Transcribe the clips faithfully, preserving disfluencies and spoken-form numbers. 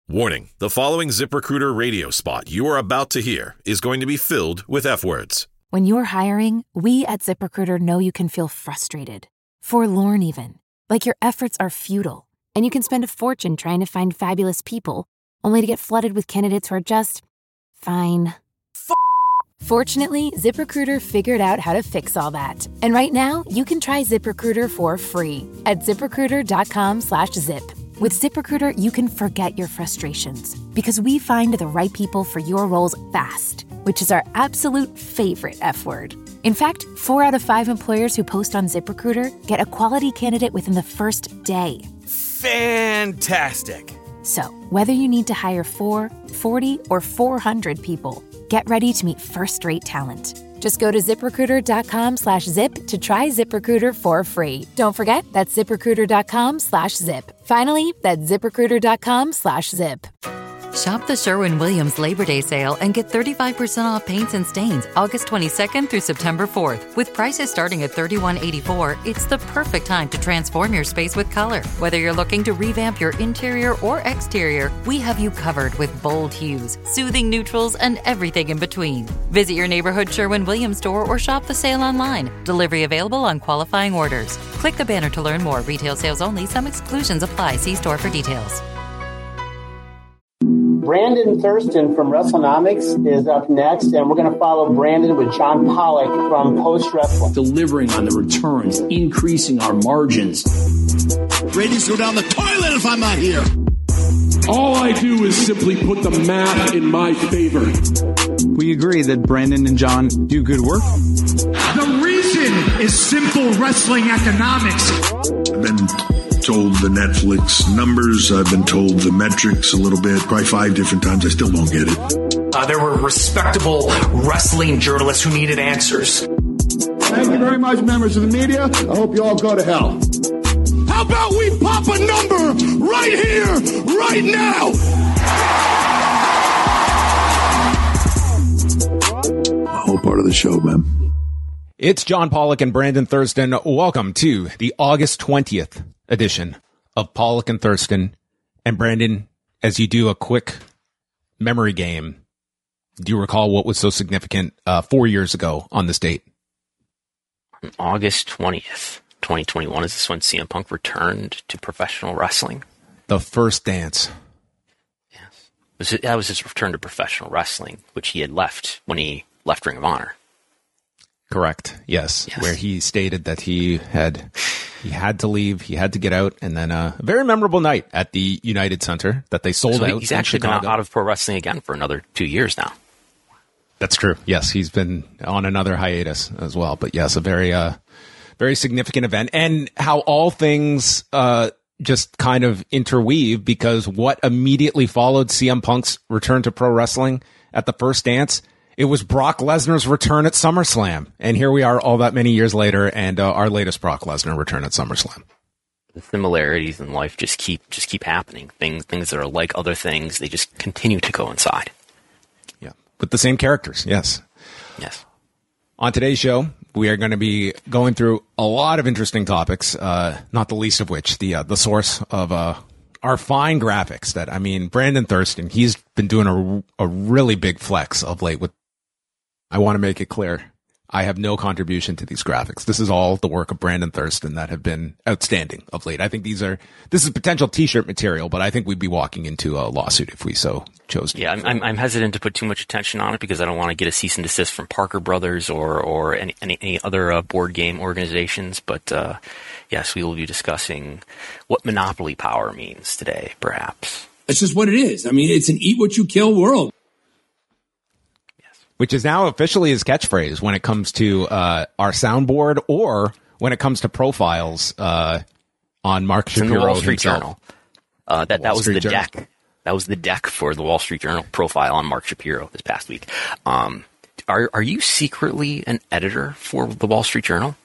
Warning, the following ZipRecruiter radio spot you are about to hear is going to be filled with F-words. When you're hiring, we at ZipRecruiter know you can feel frustrated, forlorn even, like your efforts are futile, and you can spend a fortune trying to find fabulous people, only to get flooded with candidates who are just fine. F- Fortunately, ZipRecruiter figured out how to fix all that. And right now, you can try ZipRecruiter for free at ZipRecruiter.com slash zip. With ZipRecruiter, you can forget your frustrations because we find the right people for your roles fast, which is our absolute favorite F word. In fact, four out of five employers who post on ZipRecruiter get a quality candidate within the first day. Fantastic. So, whether you need to hire four, forty, or four hundred people, get ready to meet first-rate talent. Just go to ZipRecruiter.com slash zip to try ZipRecruiter for free. Don't forget, that's ZipRecruiter.com slash zip. Finally, that's ZipRecruiter.com slash zip. Shop the Sherwin-Williams Labor Day sale and get thirty-five percent off paints and stains August twenty-second through September fourth. With prices starting at thirty-one eighty-four, it's the perfect time to transform your space with color. Whether you're looking to revamp your interior or exterior, we have you covered with bold hues, soothing neutrals, and everything in between. Visit your neighborhood Sherwin-Williams store or shop the sale online. Delivery available on qualifying orders. Click the banner to learn more. Retail sales only. Some exclusions apply. See store for details. Brandon Thurston from WrestleNomics is up next, and we're going to follow Brandon with John Pollock from Post Wrestling. Delivering on the returns, increasing our margins. Ratings go down the toilet if I'm not here. All I do is simply put the math in my favor. We agree that Brandon and John do good work. The reason is simple wrestling economics. I've been told the Netflix numbers. I've been told the metrics a little bit, probably five different times. I still don't get it. Uh, there were respectable wrestling journalists who needed answers. Thank you very much, members of the media. I hope you all go to hell. How about we pop a number right here, right now? The whole part of the show, man. It's John Pollock and Brandon Thurston. Welcome to the August twentieth edition of Pollock and Thurston. And Brandon, as you do a quick memory game, do you recall what was so significant uh, four years ago on this date? August twentieth, twenty twenty-one. Is this when C M Punk returned to professional wrestling? The first dance. Yes. Was it, that was his return to professional wrestling, which he had left when he left Ring of Honor. Correct. Yes. yes. Where he stated that he had he had to leave, he had to get out, and then uh, a very memorable night at the United Center that they sold so out. He's actually been out of pro wrestling again for another two years now. That's true. Yes, he's been on another hiatus as well. But yes, a very uh, very significant event, and how all things uh, just kind of interweave, because what immediately followed C M Punk's return to pro wrestling at the first dance, it was Brock Lesnar's return at SummerSlam. And here we are all that many years later, and uh, our latest Brock Lesnar return at SummerSlam. The similarities in life just keep just keep happening. Things things that are like other things, they just continue to coincide. Yeah, with the same characters, yes. Yes. On today's show, we are going to be going through a lot of interesting topics, uh, not the least of which the uh, the source of uh, our fine graphics that, I mean, Brandon Thurston, he's been doing a, a really big flex of late with. I want to make it clear, I have no contribution to these graphics. This is all the work of Brandon Thurston that have been outstanding of late. I think these are, this is potential t-shirt material, but I think we'd be walking into a lawsuit if we so chose to. Yeah, I'm, I'm, I'm hesitant to put too much attention on it because I don't want to get a cease and desist from Parker Brothers or, or any, any, any other uh, board game organizations. But, uh, yes, we will be discussing what monopoly power means today, perhaps. That's just what it is. I mean, it's an eat what you kill world. Which is now officially his catchphrase when it comes to uh, our soundboard, or when it comes to profiles uh, on Mark Shapiro in the Wall Street himself. Journal. Uh, that that was the Journal. deck. That was the deck for the Wall Street Journal profile on Mark Shapiro this past week. Um, are are you secretly an editor for the Wall Street Journal?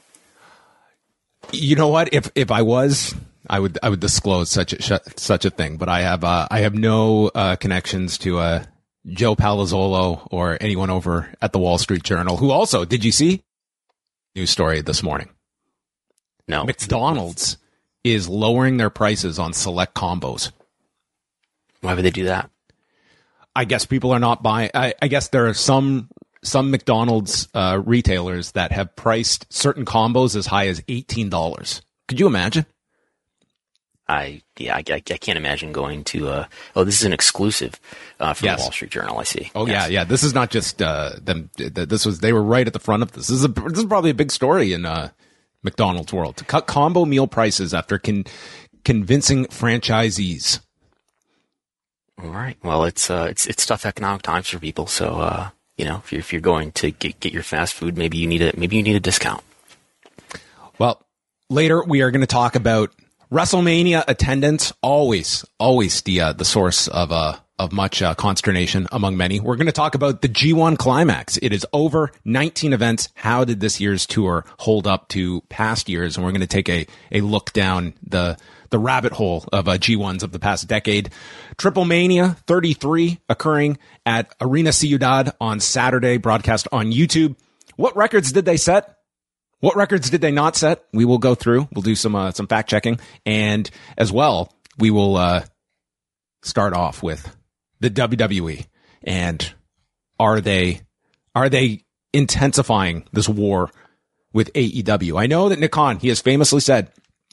You know what? If if I was, I would I would disclose such a such a thing. But I have uh, I have no uh, connections to uh, Joe Palazzolo or anyone over at the Wall Street Journal. Who also, did you see news story this morning? No. McDonald's is lowering their prices on select combos. Why would they do that? I guess people are not buying. I, I guess there are some some McDonald's uh, retailers that have priced certain combos as high as eighteen dollars. Could you imagine? I yeah, I, I, I can't imagine going to. Uh, oh, this is an exclusive uh, from yes. the Wall Street Journal. I see. Oh yes. yeah, yeah. This is not just uh, them. This was they were right at the front of this. This is a, this is probably a big story in uh, McDonald's world to cut combo meal prices after con- convincing franchisees. All right. Well, it's uh, it's it's tough economic times for people. So uh, you know, if you're if you're going to get get your fast food, maybe you need a maybe you need a discount. Well, later we are going to talk about WrestleMania attendance. Always, always the uh, the source of uh of much uh, consternation among many. We're going to talk about the G one Climax. It is over, nineteen events. How did this year's tour hold up to past years? And we're going to take a a look down the the rabbit hole of uh, G ones of the past decade. Triple Mania thirty-three occurring at Arena Ciudad on Saturday, broadcast on YouTube. What records did they set? What records did they not set? We will go through. We'll do some uh, some fact checking, and as well, we will uh, start off with the W W E. And are they are they intensifying this war with A E W? I know that Nick Khan, he has famously said,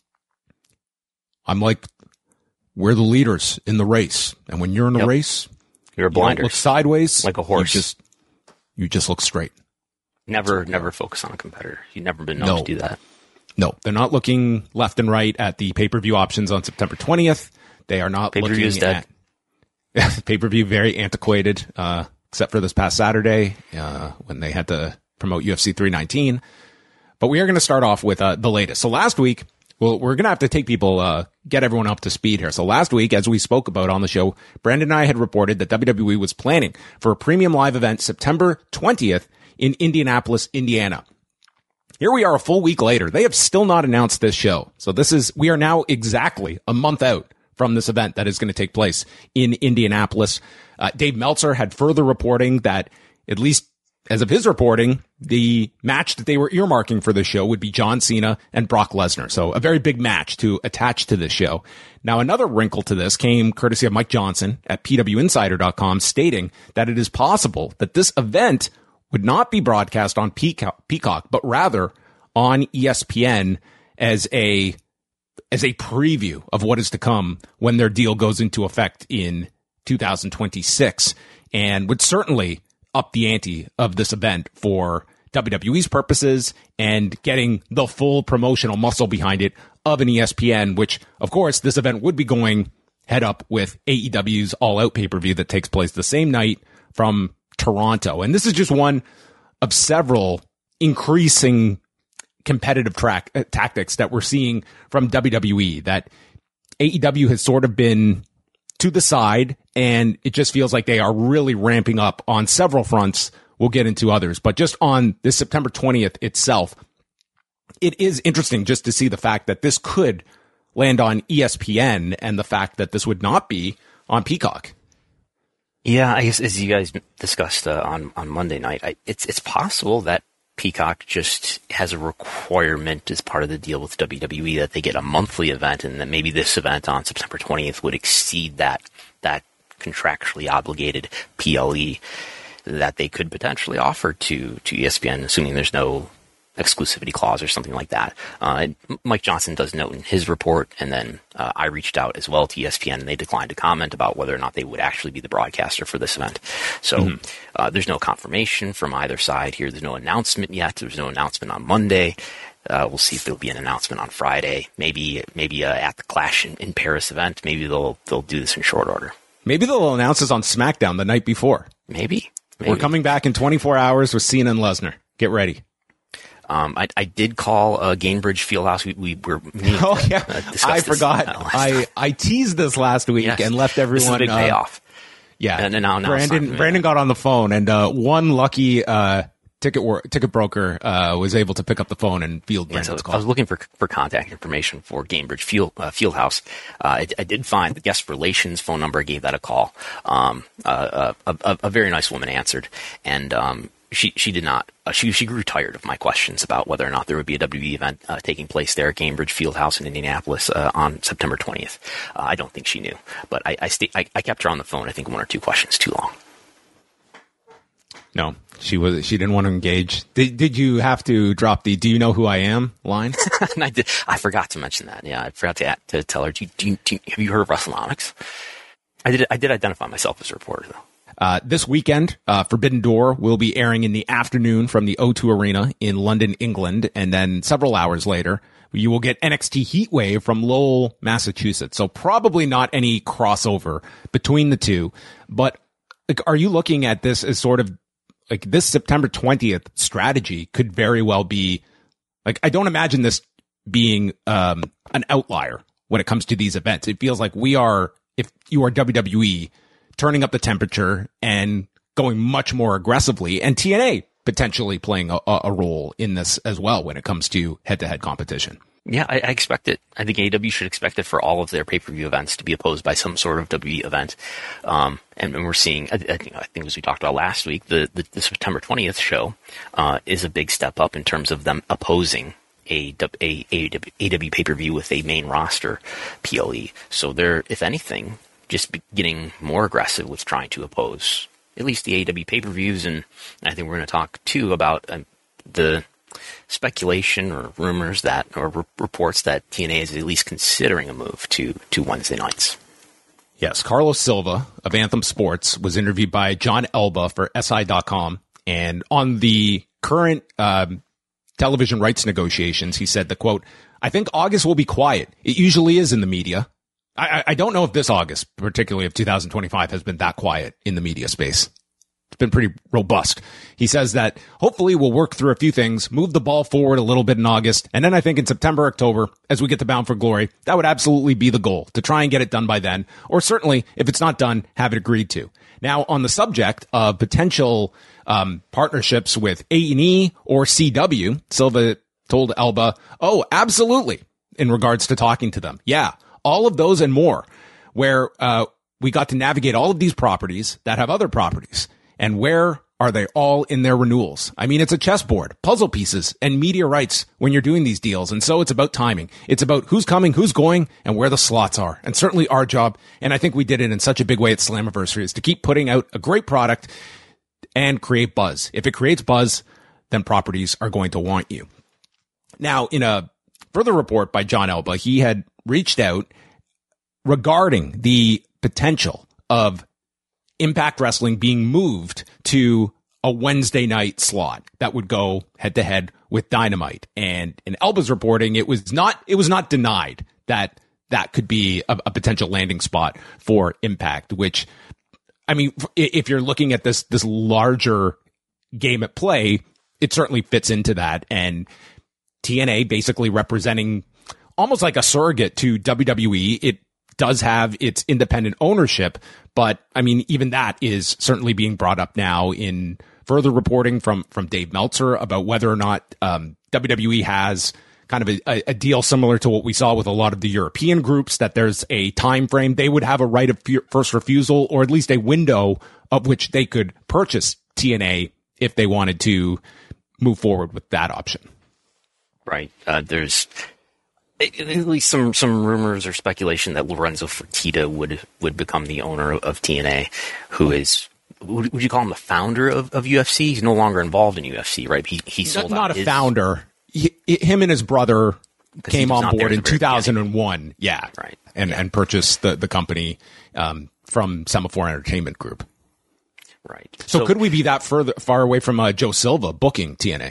"I'm like, we're the leaders in the race, and when you're in the yep. race, you're a blinder. You don't look sideways like a horse. You just you just look straight." Never, never focus on a competitor. You've never been known no. to do that. No, they're not looking left and right at the pay-per-view options on September twentieth. They are not pay-per-view looking is dead. at pay-per-view, very antiquated, uh, except for this past Saturday uh, when they had to promote U F C three nineteen. But we are going to start off with uh, the latest. So last week, well, we're going to have to take people, uh, get everyone up to speed here. So last week, as we spoke about on the show, Brandon and I had reported that W W E was planning for a premium live event September twentieth in Indianapolis, Indiana. Here we are a full week later. They have still not announced this show. So this is, we are now exactly a month out from this event that is going to take place in Indianapolis. Uh, Dave Meltzer had further reporting that, at least as of his reporting, the match that they were earmarking for this show would be John Cena and Brock Lesnar. So a very big match to attach to this show. Now, another wrinkle to this came courtesy of Mike Johnson at P W Insider dot com, stating that it is possible that this event would not be broadcast on Peacock, but rather on E S P N as a as a preview of what is to come when their deal goes into effect in two thousand twenty-six, and would certainly up the ante of this event for W W E's purposes and getting the full promotional muscle behind it of an E S P N, which, of course, this event would be going head up with A E W's All Out pay-per-view that takes place the same night from Toronto. And this is just one of several increasing competitive track uh, tactics that we're seeing from W W E, that A E W has sort of been to the side, and it just feels like they are really ramping up on several fronts. We'll get into others, but just on this September twentieth itself, it is interesting just to see the fact that this could land on E S P N and the fact that this would not be on Peacock. Yeah, I guess as you guys discussed uh, on on Monday night, I, it's it's possible that Peacock just has a requirement as part of the deal with W W E that they get a monthly event, and that maybe this event on September twentieth would exceed that that contractually obligated P L E that they could potentially offer to to E S P N, assuming there's no exclusivity clause or something like that. Uh, Mike Johnson does note in his report, and then uh, I reached out as well to E S P N, and they declined to comment about whether or not they would actually be the broadcaster for this event. So mm-hmm. uh, there's no confirmation from either side here. There's no announcement yet. There's no announcement on Monday. Uh, we'll see if there'll be an announcement on Friday. Maybe maybe uh, at the Clash in, in Paris event, maybe they'll they'll do this in short order. Maybe they'll announce this on SmackDown the night before. Maybe. Maybe. We're coming back in twenty-four hours with Cena and Lesnar. Get ready. Um, I, I did call uh, Gainbridge Fieldhouse. We, we were me, oh yeah, uh, I forgot. Uh, I, I teased this last week yes. and left everyone. This is a big uh, payoff. Yeah, and, and now, now Brandon Brandon got on the phone, and uh, one lucky uh, ticket wor- ticket broker uh, was able to pick up the phone and field Brandon's yeah, so call. I was looking for for contact information for Gainbridge Field uh, Fieldhouse. Uh, I, I did find the guest relations phone number. I gave that a call. Um, uh, a, a, a very nice woman answered, and um, She she did not. Uh, she she grew tired of my questions about whether or not there would be a W W E event uh, taking place there at Gainbridge Fieldhouse in Indianapolis uh, on September twentieth. Uh, I don't think she knew, but I I, sta- I I kept her on the phone. I think one or two questions too long. No, she was. She didn't want to engage. Did Did you have to drop the "Do you know who I am" line? and I did. I forgot to mention that. Yeah, I forgot to to tell her. Do you, do you, do you, have you heard of WrestleNomics? I did. I did identify myself as a reporter though. Uh, this weekend, uh, Forbidden Door will be airing in the afternoon from the O two Arena in London, England. And then several hours later, you will get N X T Heatwave from Lowell, Massachusetts. So probably not any crossover between the two. But like, are you looking at this as sort of like this September twentieth strategy could very well be like, I don't imagine this being um, an outlier when it comes to these events. It feels like we are, if you are W W E, turning up the temperature and going much more aggressively, and T N A potentially playing a, a role in this as well when it comes to head-to-head competition. Yeah, I, I expect it. I think A E W should expect it for all of their pay-per-view events to be opposed by some sort of W W E event. Um, and, and we're seeing, I, I, think, I think as we talked about last week, the, the, the September twentieth show uh, is a big step up in terms of them opposing a, a, a, a A E W pay-per-view with a main roster P L E. So they're, if anything, just getting more aggressive with trying to oppose at least the A E W pay-per-views. And I think we're going to talk, too, about uh, the speculation or rumors that, or re- reports that T N A is at least considering a move to, to Wednesday nights. Yes, Carlos Silva of Anthem Sports was interviewed by John Elba for S I dot com. And on the current um, television rights negotiations, he said the quote, "I think August will be quiet. It usually is in the media. I, I don't know if this August, particularly of two thousand twenty-five, has been that quiet in the media space. It's been pretty robust." He says that hopefully we'll work through a few things, move the ball forward a little bit in August, and then I think in September, October, as we get to Bound for Glory, that would absolutely be the goal, to try and get it done by then, or certainly, if it's not done, have it agreed to. Now, on the subject of potential um, partnerships with A and E or C W, Silva told Elba, "Oh, absolutely," in regards to talking to them. Yeah. All of those and more, where uh, we got to navigate all of these properties that have other properties. And where are they all in their renewals? I mean, it's a chessboard, puzzle pieces, and media rights when you're doing these deals. And so it's about timing. It's about who's coming, who's going, and where the slots are. And certainly our job, and I think we did it in such a big way at Slammiversary, is to keep putting out a great product and create buzz. If it creates buzz, then properties are going to want you. Now, in a further report by John Elba, he had reached out regarding the potential of Impact Wrestling being moved to a Wednesday night slot that would go head to head with Dynamite. And in Elba's reporting, it was not, it was not denied that that could be a, a potential landing spot for Impact, which, I mean, if you're looking at this, this larger game at play, it certainly fits into that. And T N A basically representing almost like a surrogate to W W E. It does have its independent ownership, but I mean, even that is certainly being brought up now in further reporting from, from Dave Meltzer about whether or not um, W W E has kind of a, a deal similar to what we saw with a lot of the European groups, that there's a time frame. They would have a right of first refusal, or at least a window of which they could purchase T N A if they wanted to move forward with that option. Right. Uh, there's at least some, some rumors or speculation that Lorenzo Fertitta would, would become the owner of T N A, who is, would, would you call him the founder of, of U F C? He's no longer involved in U F C, right? He, he sold not, out not a his... founder. He, him and his brother came on board in two thousand one. Yeah. Right. And, yeah. and purchased the, the company, um, from Semaphore Entertainment Group. Right. So, so could we be that further, far away from, uh, Joe Silva booking T N A?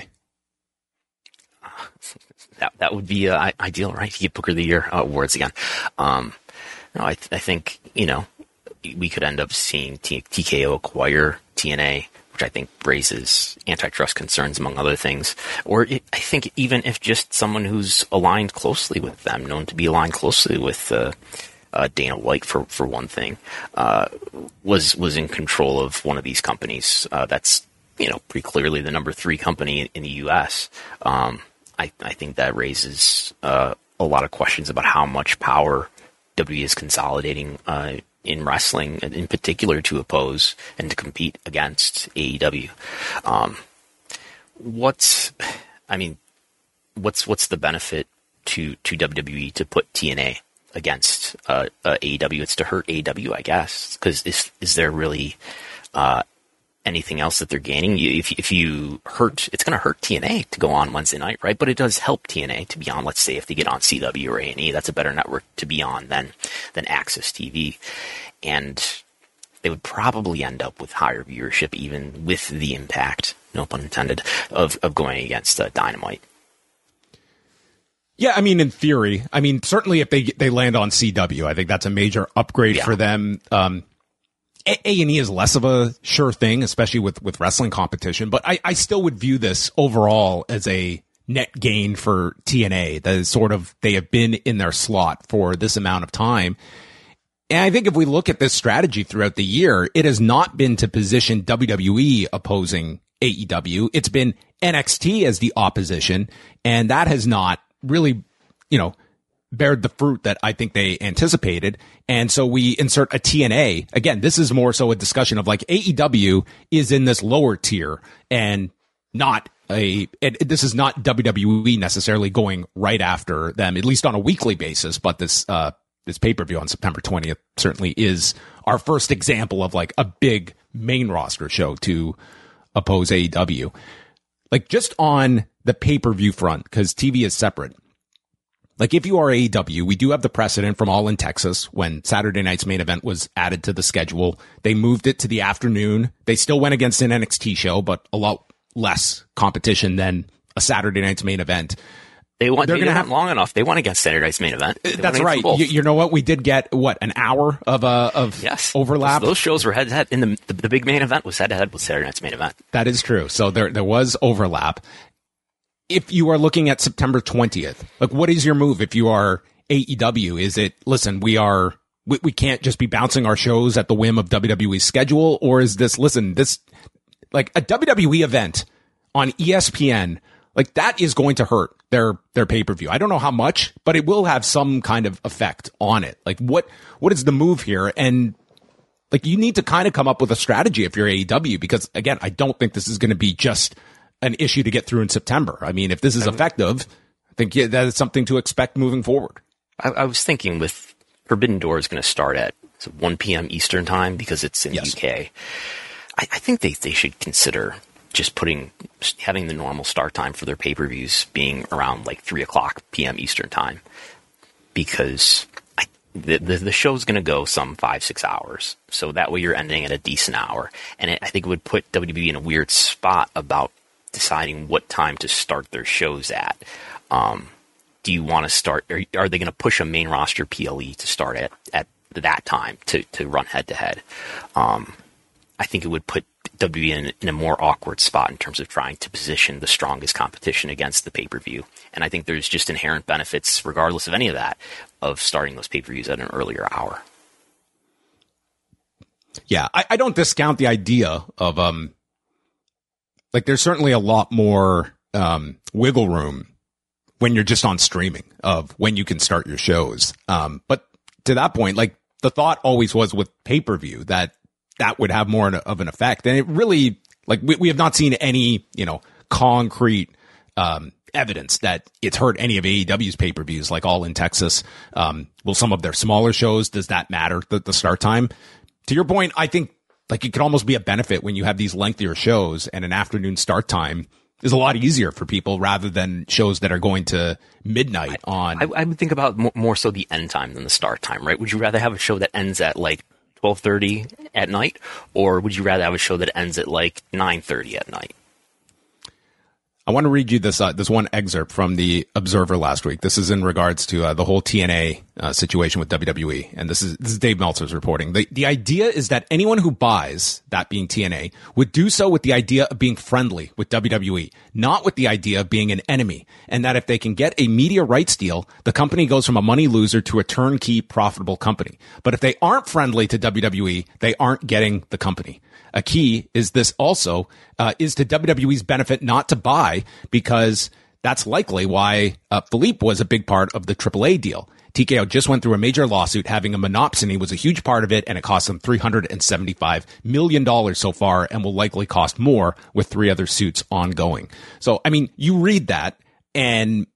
That that would be uh, ideal, right? To get Booker of the Year uh, awards again. Um, no, I, th- I think, you know, we could end up seeing T- TKO acquire T N A, which I think raises antitrust concerns, among other things. Or it, I think even if just someone who's aligned closely with them, known to be aligned closely with uh, uh, Dana White, for, for one thing, uh, was was in control of one of these companies uh, that's, you know, pretty clearly the number three company in, in the U S, um, I, I think that raises uh, a lot of questions about how much power W W E is consolidating uh, in wrestling, in particular, to oppose and to compete against A E W. Um, what's, I mean, what's what's the benefit to, to W W E to put T N A against uh, uh, A E W? It's to hurt A E W, I guess, because is is there really uh, anything else that they're gaining? You, if if you hurt, it's going to hurt T N A to go on Wednesday night, right? But it does help T N A to be on. Let's say if they get on C W or A and E, that's a better network to be on than than Access T V, and they would probably end up with higher viewership, even with the impact, no pun intended, of of going against uh, Dynamite. Yeah, I mean, in theory, I mean, certainly if they they land on C W, I think that's a major upgrade yeah. for them. Um, A and E is less of a sure thing, especially with, with wrestling competition, but I, I still would view this overall as a net gain for T N A. That is sort of, they have been in their slot for this amount of time. And I think if we look at this strategy throughout the year, it has not been to position W W E opposing A E W. It's been N X T as the opposition, and that has not really, you know, bared the fruit that I think they anticipated. And so we insert a T N A. Again, this is more so a discussion of like A E W is in this lower tier and not a, it, this is not W W E necessarily going right after them, at least on a weekly basis. But this, uh, this pay-per-view on September twentieth certainly is our first example of like a big main roster show to oppose A E W. Like just on the pay-per-view front, because T V is separate. Like if you are A E W, we do have the precedent from All in Texas when Saturday night's main event was added to the schedule. They moved it to the afternoon. They still went against an N X T show, but a lot less competition than a Saturday night's main event. They won. They're they going to have long enough. They won against Saturday night's main event. They that's right. You, you know what? We did get what an hour of uh, of yes. overlap. Those, those shows were head to head. In the, the the big main event was head to head with Saturday night's main event. That is true. So there there was overlap. If you are looking at September twentieth, like what is your move if you are A E W? Is it, listen, we are, we, we can't just be bouncing our shows at the whim of W W E's schedule? Or is this, listen, this, like a W W E event on E S P N, like that is going to hurt their, their pay-per-view. I don't know how much, but it will have some kind of effect on it. Like what, what is the move here? And like you need to kind of come up with a strategy if you're A E W, because again, I don't think this is going to be just an issue to get through in September. I mean, if this is effective, I think yeah, that is something to expect moving forward. I, I was thinking with Forbidden Door is going to start at one p.m. Eastern time because it's in yes. the U K. I, I think they, they should consider just putting, having the normal start time for their pay-per-views being around like three o'clock p.m. Eastern time, because I, the, the, the show's going to go some five, six hours. So that way you're ending at a decent hour. And it, I think it would put W W E in a weird spot about deciding what time to start their shows at. Um, do you want to start, are, are they going to push a main roster P L E to start at, at that time to, to run head to head? Um, I think it would put W W E in, in a more awkward spot in terms of trying to position the strongest competition against the pay-per-view. And I think there's just inherent benefits, regardless of any of that, of starting those pay-per-views at an earlier hour. Yeah, I, I don't discount the idea of, um, like there's certainly a lot more um, wiggle room when you're just on streaming of when you can start your shows. Um, but to that point, like the thought always was with pay-per-view that that would have more of an effect. And it really, like we, we have not seen any, you know, concrete um, evidence that it's hurt any of A E W's pay-per-views, like All in Texas. Um, will some of their smaller shows, does that matter, the, the start time? To your point, I think like it could almost be a benefit when you have these lengthier shows, and an afternoon start time is a lot easier for people rather than shows that are going to midnight on. I, I would think about more, more so the end time than the start time, right? Would you rather have a show that ends at like twelve thirty at night, or would you rather have a show that ends at like nine thirty at night? I want to read you this uh, this one excerpt from the Observer last week. This is in regards to uh, the whole T N A uh, situation with W W E, and this is this is Dave Meltzer's reporting. The the idea is that anyone who buys, that being T N A, would do so with the idea of being friendly with W W E, not with the idea of being an enemy, and that if they can get a media rights deal, the company goes from a money loser to a turnkey profitable company. But if they aren't friendly to W W E, they aren't getting the company. A key is this also uh, is to W W E's benefit not to buy, because that's likely why uh, Philippe was a big part of the triple A deal. T K O just went through a major lawsuit. Having a monopsony was a huge part of it, and it cost them three hundred seventy-five million dollars so far and will likely cost more with three other suits ongoing. So, I mean, you read that, and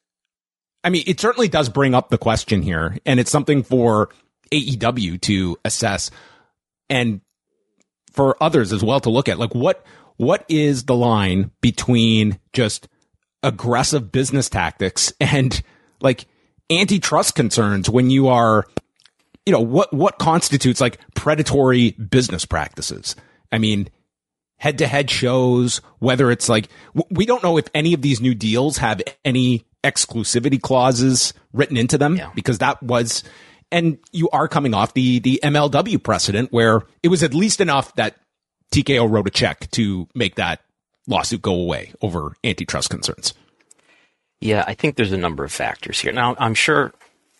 I mean, it certainly does bring up the question here, and it's something for A E W to assess and for others as well to look at. Like, what what is the line between just aggressive business tactics and like antitrust concerns when you are, you know, what, what constitutes like predatory business practices? I mean, head to head shows, whether it's like, we don't know if any of these new deals have any exclusivity clauses written into them yeah. because that was, and you are coming off the, the M L W precedent where it was at least enough that T K O wrote a check to make that lawsuit go away over antitrust concerns. Yeah, I think there's a number of factors here. Now, I'm sure,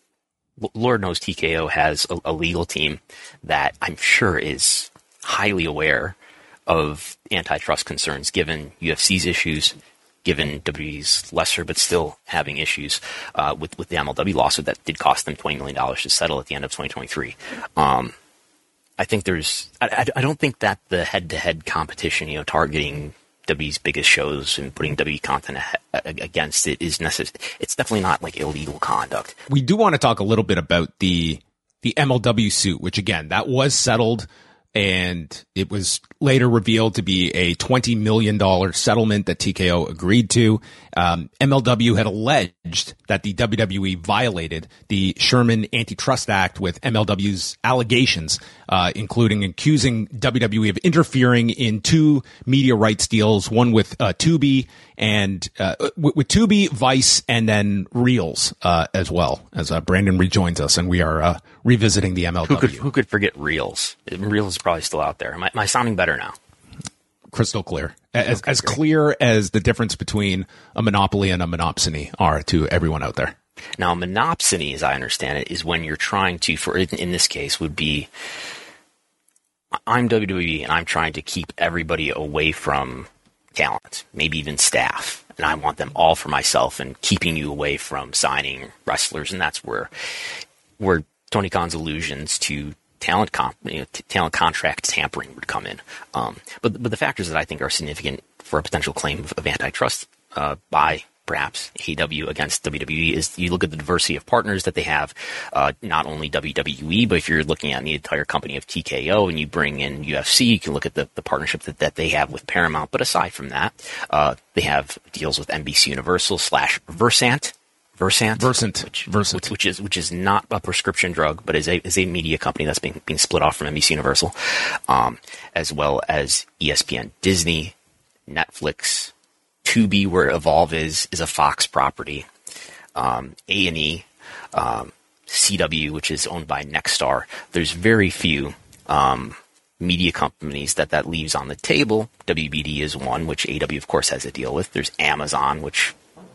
Lord knows T K O has a, a legal team that I'm sure is highly aware of antitrust concerns, given U F C's issues, given W W E's lesser but still having issues uh, with, with the M L W lawsuit that did cost them twenty million dollars to settle at the end of twenty twenty-three. Um, I think there's, I, I don't think that the head-to-head competition, you know, targeting W W E's biggest shows and putting W W E content against it is necessary. It's definitely not like illegal conduct. We do want to talk a little bit about the the M L W suit, which again, that was settled, and it was later revealed to be a twenty million dollars settlement that T K O agreed to. Um, M L W had alleged that the W W E violated the Sherman Antitrust Act with M L W's allegations, uh, including accusing W W E of interfering in two media rights deals, one with uh, Tubi and uh, with, with Tubi, Vice, and then Reels uh, as well, as uh, Brandon rejoins us, and we are uh, revisiting the M L W. Who could, who could forget Reels? Reels is probably still out there. Am I, am I sounding better now? Crystal clear. As, okay, as great. clear as the difference between a monopoly and a monopsony are to everyone out there. Now, monopsony, as I understand it, is when you're trying to, for in this case, would be, I'm W W E and I'm trying to keep everybody away from talent, maybe even staff, and I want them all for myself and keeping you away from signing wrestlers, and that's where, where Tony Khan's allusions to talent comp, you know, t- talent contract tampering would come in. Um, but but the factors that I think are significant for a potential claim of, of antitrust uh, by perhaps A E W against W W E is you look at the diversity of partners that they have, uh, not only W W E, but if you're looking at the entire company of T K O and you bring in U F C, you can look at the, the partnership that, that they have with Paramount. But aside from that, uh, they have deals with N B C Universal slash Versant. Versant, Versant, which, Versant. Which, which is which is not a prescription drug, but is a is a media company that's being being split off from N B C Universal, um, as well as E S P N, Disney, Netflix, Tubi, where Evolve is is a Fox property, um, A and E, um, C W, which is owned by Nexstar. There's very few um, media companies that that leaves on the table. W B D is one, which A E W of course has a deal with. There's Amazon, which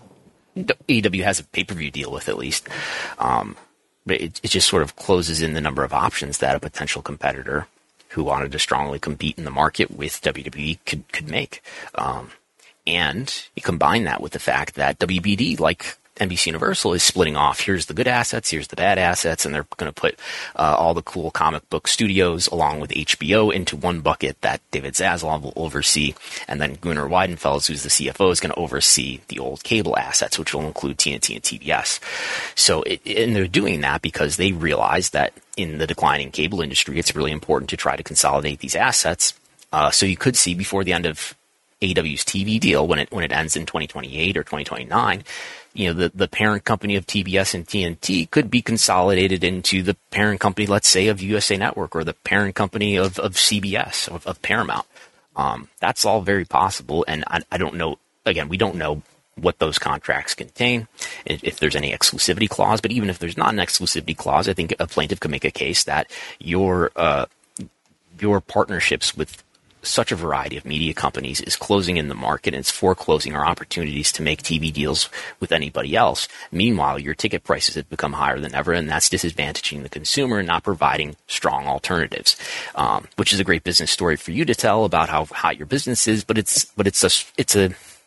A E W has a pay-per-view deal with at least. Um, but it, it just sort of closes in the number of options that a potential competitor who wanted to strongly compete in the market with W W E could, could make. Um, and you combine that with the fact that W B D, like N B C Universal, is splitting off. Here's the good assets, here's the bad assets, and they're going to put uh, all the cool comic book studios along with H B O into one bucket that David Zaslav will oversee, and then Gunnar Weidenfels, who's the C F O, is going to oversee the old cable assets, which will include T N T and T B S. So, it, and they're doing that because they realize that in the declining cable industry, it's really important to try to consolidate these assets. Uh, so you could see before the end of A E W's T V deal, when it when it ends in twenty twenty-eight or twenty twenty-nine, you know, the, the parent company of T B S and T N T could be consolidated into the parent company, let's say, of U S A Network or the parent company of, of C B S, of, of Paramount. Um, that's all very possible. And I, I don't know, again, we don't know what those contracts contain, if, if there's any exclusivity clause. But even if there's not an exclusivity clause, I think a plaintiff could make a case that your uh, your partnerships with such a variety of media companies is closing in the market, and it's foreclosing our opportunities to make T V deals with anybody else. Meanwhile, your ticket prices have become higher than ever, and that's disadvantaging the consumer and not providing strong alternatives, um, which is a great business story for you to tell about how hot your business is. But it's but it's a it's a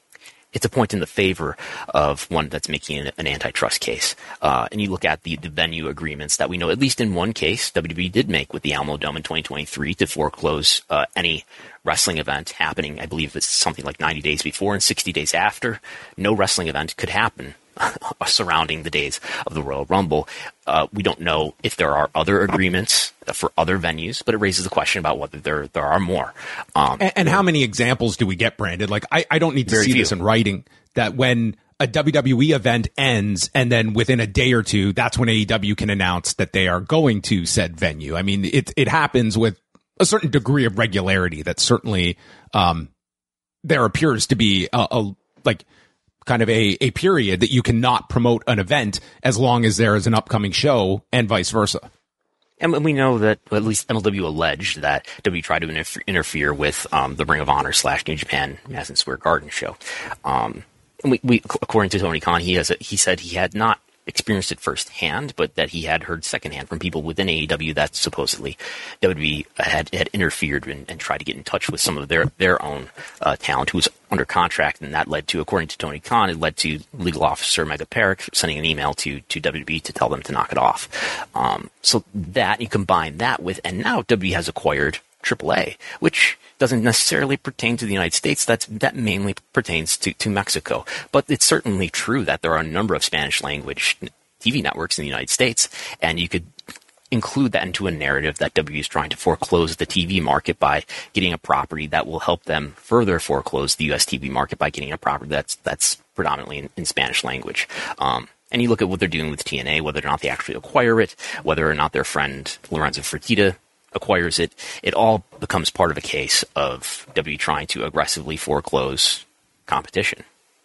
it's a point in the favor of one that's making an, an antitrust case. Uh, and you look at the, the venue agreements that we know, at least in one case, W W E did make with the Alamo Dome in twenty twenty-three to foreclose uh, any wrestling event happening, I believe it's something like ninety days before and sixty days after. No wrestling event could happen surrounding the days of the Royal Rumble. Uh, we don't know if there are other agreements for other venues, but it raises the question about whether there there are more. Um, and, and how many examples do we get, Brandon? Like, I, I don't need to see few. this in writing, that when a W W E event ends and then within a day or two, that's when A E W can announce that they are going to said venue. I mean, it it happens with a certain degree of regularity that certainly um, there appears to be a, a like kind of a, a period that you cannot promote an event as long as there is an upcoming show and vice versa. And we know that, at least M L W alleged that W W E tried to interfere, interfere with um, the Ring of Honor slash New Japan Madison Square Garden show. Um, and we, we, according to Tony Khan, he has a, he said he had not experienced it firsthand, but that he had heard secondhand from people within A E W that supposedly W W E had, had interfered and, and tried to get in touch with some of their, their own uh, talent who was under contract. And that led to, according to Tony Khan, it led to legal officer Mega Parrick sending an email to, to W W E to tell them to knock it off. Um, so that, you combine that with, and now W W E has acquired triple A, which doesn't necessarily pertain to the United States. That's, that mainly pertains to, to Mexico. But it's certainly true that there are a number of Spanish language T V networks in the United States, and you could include that into a narrative that W W E is trying to foreclose the T V market by getting a property that will help them further foreclose the U S T V market by getting a property that's, that's predominantly in, in Spanish language. Um, and you look at what they're doing with T N A, whether or not they actually acquire it, whether or not their friend Lorenzo Fertitta acquires it, it all becomes part of a case of W W E trying to aggressively foreclose competition.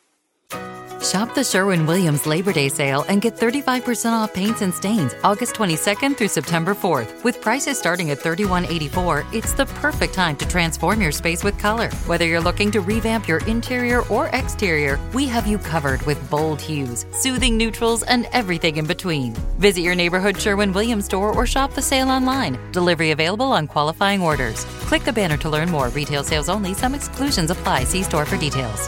Shop the Sherwin-Williams Labor Day sale and get thirty-five percent off paints and stains August twenty-second through September fourth. With prices starting at thirty-one eighty-four, it's the perfect time to transform your space with color. Whether you're looking to revamp your interior or exterior, we have you covered with bold hues, soothing neutrals, and everything in between. Visit your neighborhood Sherwin-Williams store or shop the sale online. Delivery available on qualifying orders. Click the banner to learn more. Retail sales only. Some exclusions apply. See store for details.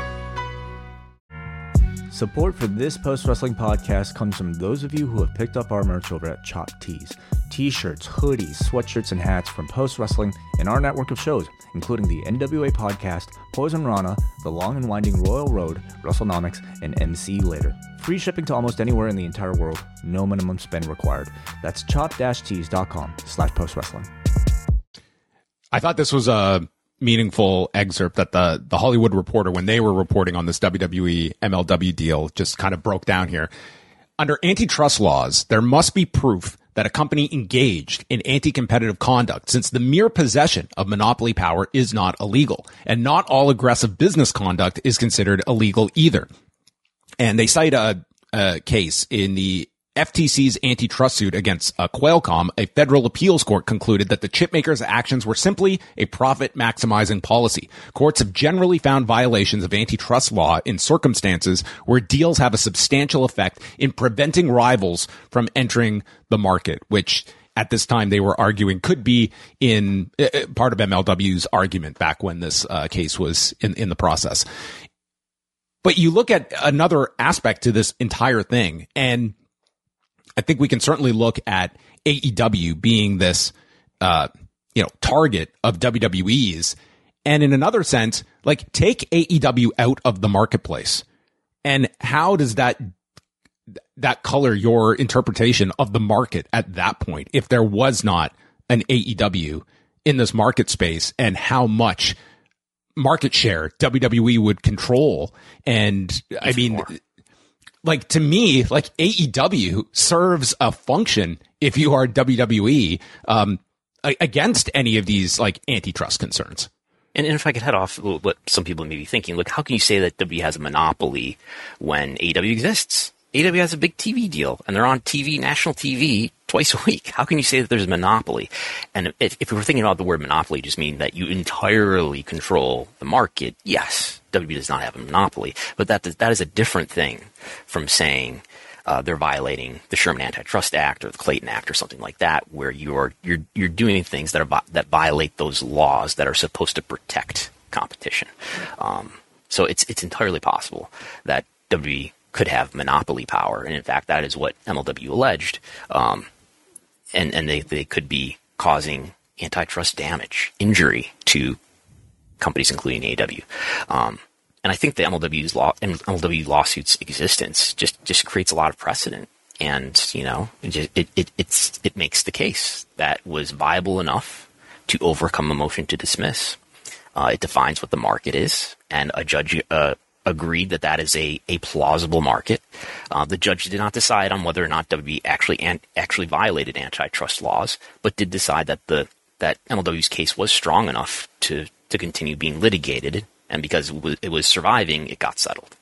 Support for this post-wrestling podcast comes from those of you who have picked up our merch over at Chop Tees. T-shirts, hoodies, sweatshirts, and hats from post-wrestling and our network of shows, including the N W A Podcast, Poison Rana, The Long and Winding Royal Road, WrestleNomics, and M C Later. Free shipping to almost anywhere in the entire world. No minimum spend required. That's chop-tees.com slash post-wrestling. I thought this was a meaningful excerpt that the, the Hollywood Reporter, when they were reporting on this W W E M L W deal, just kind of broke down here. Under antitrust laws, there must be proof that a company engaged in anti-competitive conduct, since the mere possession of monopoly power is not illegal, and not all aggressive business conduct is considered illegal either. And they cite a, a case in the F T C's antitrust suit against uh, Qualcomm. A federal appeals court concluded that the chipmaker's actions were simply a profit-maximizing policy. Courts have generally found violations of antitrust law in circumstances where deals have a substantial effect in preventing rivals from entering the market, which at this time they were arguing could be in uh, part of M L W's argument back when this uh, case was in, in the process. But you look at another aspect to this entire thing, and I think we can certainly look at A E W being this, uh, you know, target of W W E's. And in another sense, like, take A E W out of the marketplace. And how does that, that color your interpretation of the market at that point, if there was not an A E W in this market space, and how much market share W W E would control? And I mean, more. Like, to me, like, A E W serves a function if you are W W E, um, against any of these, like, antitrust concerns. And, and if I could head off what some people may be thinking, look, how can you say that W W E has a monopoly when A E W exists? A E W has a big T V deal, and they're on T V, national T V, twice a week. How can you say that there's a monopoly? And if, if we were thinking about the word monopoly, just mean that you entirely control the market, yes, W W E does not have a monopoly. But that that is a different thing from saying uh, they're violating the Sherman Antitrust Act or the Clayton Act or something like that, where you're you're you're doing things that are that violate those laws that are supposed to protect competition. Um, So it's it's entirely possible that W W E could have monopoly power, and in fact, that is what M L W alleged. Um, and and they, they could be causing antitrust damage, injury to companies, including A E W. Um, and I think the M L W's law, M L W lawsuit's existence just, just creates a lot of precedent. And, you know, it, just, it, it, it's, it makes the case that was viable enough to overcome a motion to dismiss. Uh, it defines what the market is, and a judge uh, agreed that that is a, a plausible market. Uh, the judge did not decide on whether or not W W E actually an, actually violated antitrust laws, but did decide that the that M L W's case was strong enough to, to continue being litigated, and because it was, it was surviving, it got settled.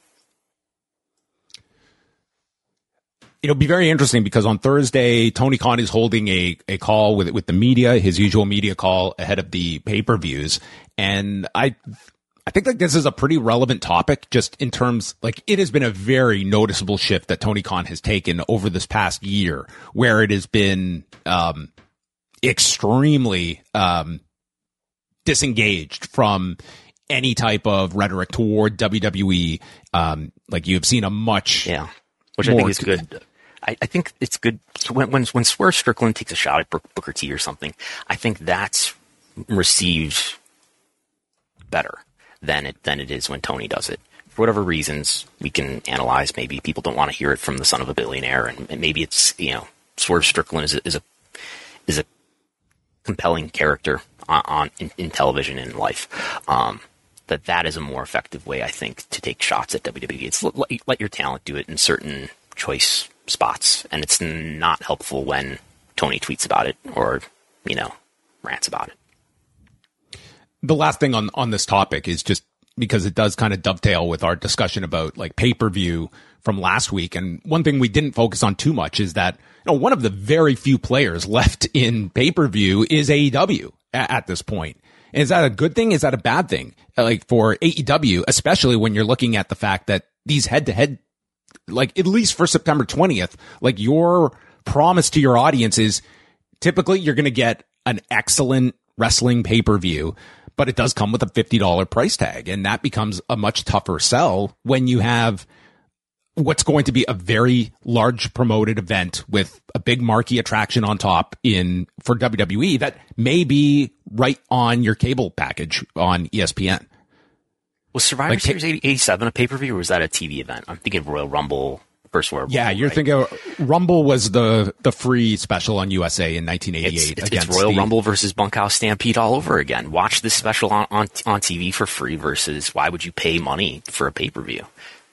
It'll be very interesting because on Thursday, Tony Khan is holding a, a call with with the media, his usual media call ahead of the pay-per-views. And I I think that this is a pretty relevant topic just in terms, like, it has been a very noticeable shift that Tony Khan has taken over this past year, where it has been um, extremely um, disengaged from any type of rhetoric toward W W E. Um, like, you've seen a much yeah, which I think is good. I, I think it's good when when when Swerve Strickland takes a shot at Booker T or something. I think that's received better than it than it is when Tony does it. For whatever reasons, we can analyze. Maybe people don't want to hear it from the son of a billionaire, and, and maybe it's, you know, Swerve Strickland is a, is a is a compelling character on, on in, in television and in life. Um, that that is a more effective way, I think, to take shots at W W E. It's let, let your talent do it in certain choice spots, and it's not helpful when Tony tweets about it or, you know, rants about it. The last thing on, on this topic is just because it does kind of dovetail with our discussion about like pay-per-view from last week. And one thing we didn't focus on too much is that, you know, one of the very few players left in pay-per-view is A E W at, at this point. And is that a good thing? Is that a bad thing? Like for A E W, especially when you're looking at the fact that these head-to-head, like at least for September twentieth, like your promise to your audience is typically you're going to get an excellent wrestling pay-per-view, but it does come with a fifty dollars price tag. And that becomes a much tougher sell when you have what's going to be a very large promoted event with a big marquee attraction on top in for W W E that may be right on your cable package on E S P N. Was Survivor like, Series eighty-seven a pay-per-view, or was that a T V event? I'm thinking of Royal Rumble, first Royal Rumble. Yeah, you're right? thinking of, Rumble was the the free special on U S A in nineteen eighty-eight. It's, it's, it's Royal the, Rumble versus Bunkhouse Stampede all over again. Watch this special on, on on T V for free versus why would you pay money for a pay-per-view?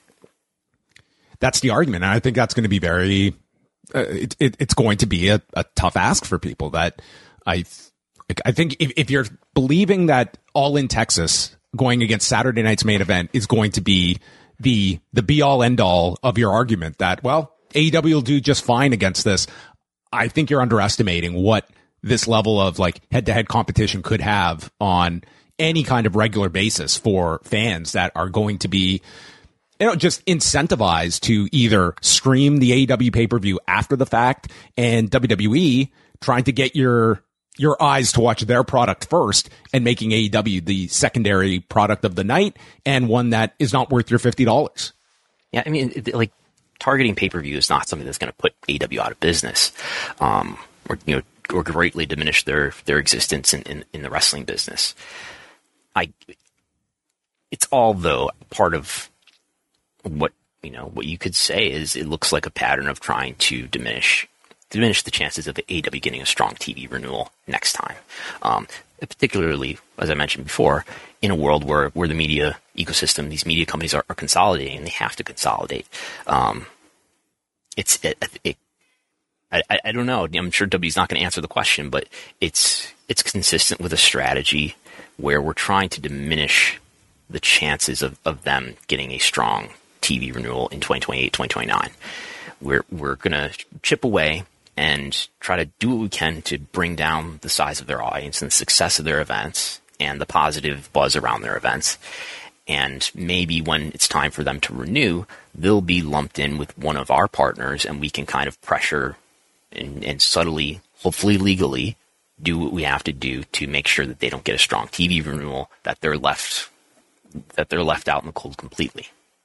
That's the argument, and I think that's going to be very. Uh, it, it, it's going to be a, a tough ask for people. That I, I think if, if you're believing that All In Texas going against Saturday night's main event is going to be the the be all end all of your argument that, well, A E W will do just fine against this, I think you're underestimating what this level of like head to head competition could have on any kind of regular basis for fans that are going to be, you know, just incentivized to either stream the A E W pay-per-view after the fact, and W W E trying to get your your eyes to watch their product first and making A E W the secondary product of the night and one that is not worth your fifty dollars. Yeah, I mean, like, targeting pay-per-view is not something that's going to put A E W out of business, um, or, you know, or greatly diminish their, their existence in, in, in the wrestling business. I, it's all, though, part of what, you know, what you could say is it looks like a pattern of trying to diminish diminish the chances of A E W getting a strong T V renewal next time. Um, particularly, as I mentioned before, in a world where, where the media ecosystem, these media companies are, are consolidating, and they have to consolidate. Um, it's, it, it, I, I don't know. I'm sure W's not going to answer the question, but it's, it's consistent with a strategy where we're trying to diminish the chances of, of them getting a strong T V renewal in twenty twenty-eight, twenty twenty-nine. We're, we're going to chip away and try to do what we can to bring down the size of their audience and the success of their events and the positive buzz around their events. And maybe when it's time for them to renew, they'll be lumped in with one of our partners, and we can kind of pressure and, and subtly, hopefully legally, do what we have to do to make sure that they don't get a strong T V renewal, that they're left that they're left out in the cold completely.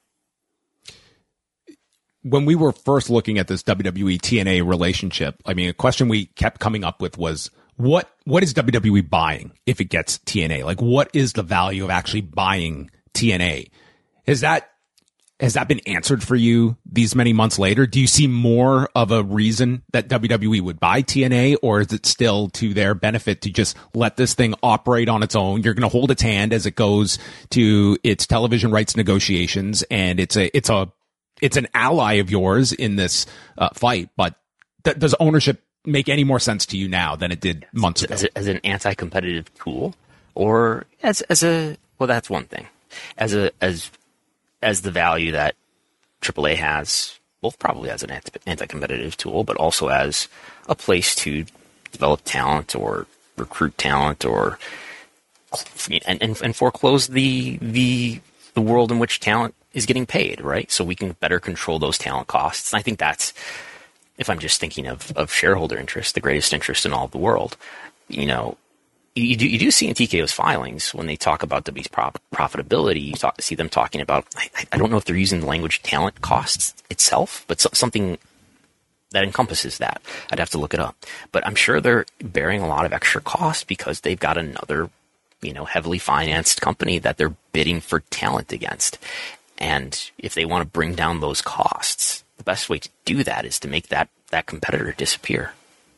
When we were first looking at this W W E T N A relationship, I mean, a question we kept coming up with was, what what is W W E buying if it gets T N A? Like, what is the value of actually buying T N A? Has that has that been answered for you these many months later? Do you see more of a reason that W W E would buy T N A, or is it still to their benefit to just let this thing operate on its own? You're going to hold its hand as it goes to its television rights negotiations, and it's a it's a it's an ally of yours in this uh, fight. But th- does ownership make any more sense to you now than it did months ago? As, a, as an anti-competitive tool, or as as a well, that's one thing. As a as as the value that triple A has, both probably as an anti-competitive tool, but also as a place to develop talent or recruit talent, or and and, and foreclose the the the world in which talent is getting paid, right? So we can better control those talent costs. And I think that's, if I'm just thinking of, of shareholder interest, the greatest interest in all of the world, you know, you do, you do see in T K O's filings when they talk about W W's prop, profitability, you talk, see them talking about, I, I don't know if they're using the language talent costs itself, but so, something that encompasses that. I'd have to look it up. But I'm sure they're bearing a lot of extra costs because they've got another, you know, heavily financed company that they're bidding for talent against. And if they want to bring down those costs, the best way to do that is to make that, that competitor disappear.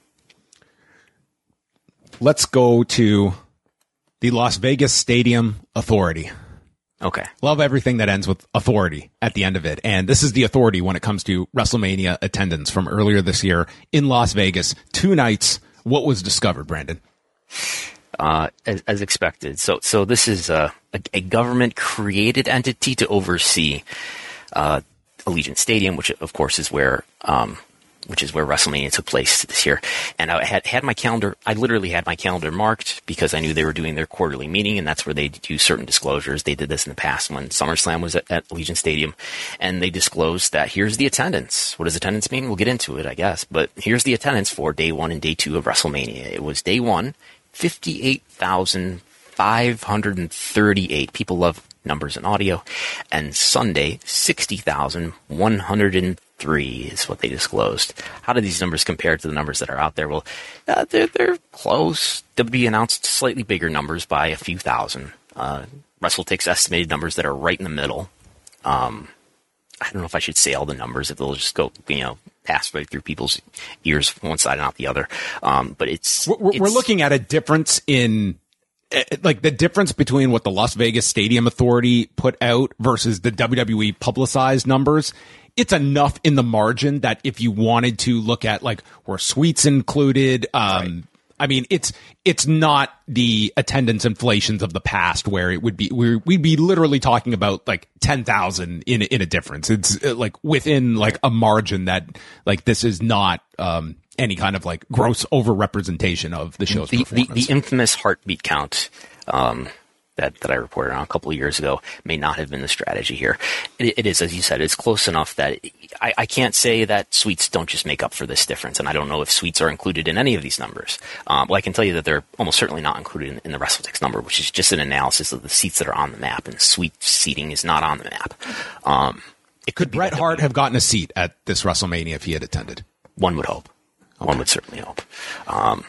Let's go to the Las Vegas Stadium Authority. Okay. Love everything that ends with authority at the end of it. And this is the authority when it comes to WrestleMania attendance from earlier this year in Las Vegas. Two nights. What was discovered, Brandon? Uh, as, as expected. So, so this is a, a, a government-created entity to oversee uh, Allegiant Stadium, which of course is where, um, which is where WrestleMania took place this year. And I had had my calendar. I literally had my calendar marked because I knew they were doing their quarterly meeting, and that's where they do certain disclosures. They did this in the past when SummerSlam was at, at Allegiant Stadium, and they disclosed that here's the attendance. What does attendance mean? We'll get into it, I guess. But here's the attendance for day one and day two of WrestleMania. It was day one. fifty-eight thousand five hundred thirty-eight. People love numbers and audio. And Sunday, sixty thousand one hundred three is what they disclosed. How do these numbers compare to the numbers that are out there? Well, uh, they're, they're close. W W E announced slightly bigger numbers by a few thousand. Uh, WrestleTix estimated numbers that are right in the middle. Um, I don't know if I should say all the numbers, if they'll just go, you know, pass right through people's ears, one side and not the other. Um, but it's we're, it's we're looking at a difference in, like, the difference between what the Las Vegas Stadium Authority put out versus the W W E publicized numbers. It's enough in the margin that if you wanted to look at, like, were suites included, um, right. I mean, it's it's not the attendance inflations of the past where it would be we're, we'd be literally talking about like ten thousand in in a difference. It's uh, like within like a margin that like this is not um, any kind of like gross overrepresentation of the show's the, performance. The, the infamous heartbeat count um, that that I reported on a couple of years ago may not have been the strategy here. It, it is, as you said, it's close enough that I, I can't say that suites don't just make up for this difference, and I don't know if suites are included in any of these numbers. Um, well, I can tell you that they're almost certainly not included in, in the WrestleTix number, which is just an analysis of the seats that are on the map, and suite seating is not on the map. Um, it could, could be Bret Hart have gotten a seat at this WrestleMania if he had attended? One would hope. Okay. One would certainly hope. Um,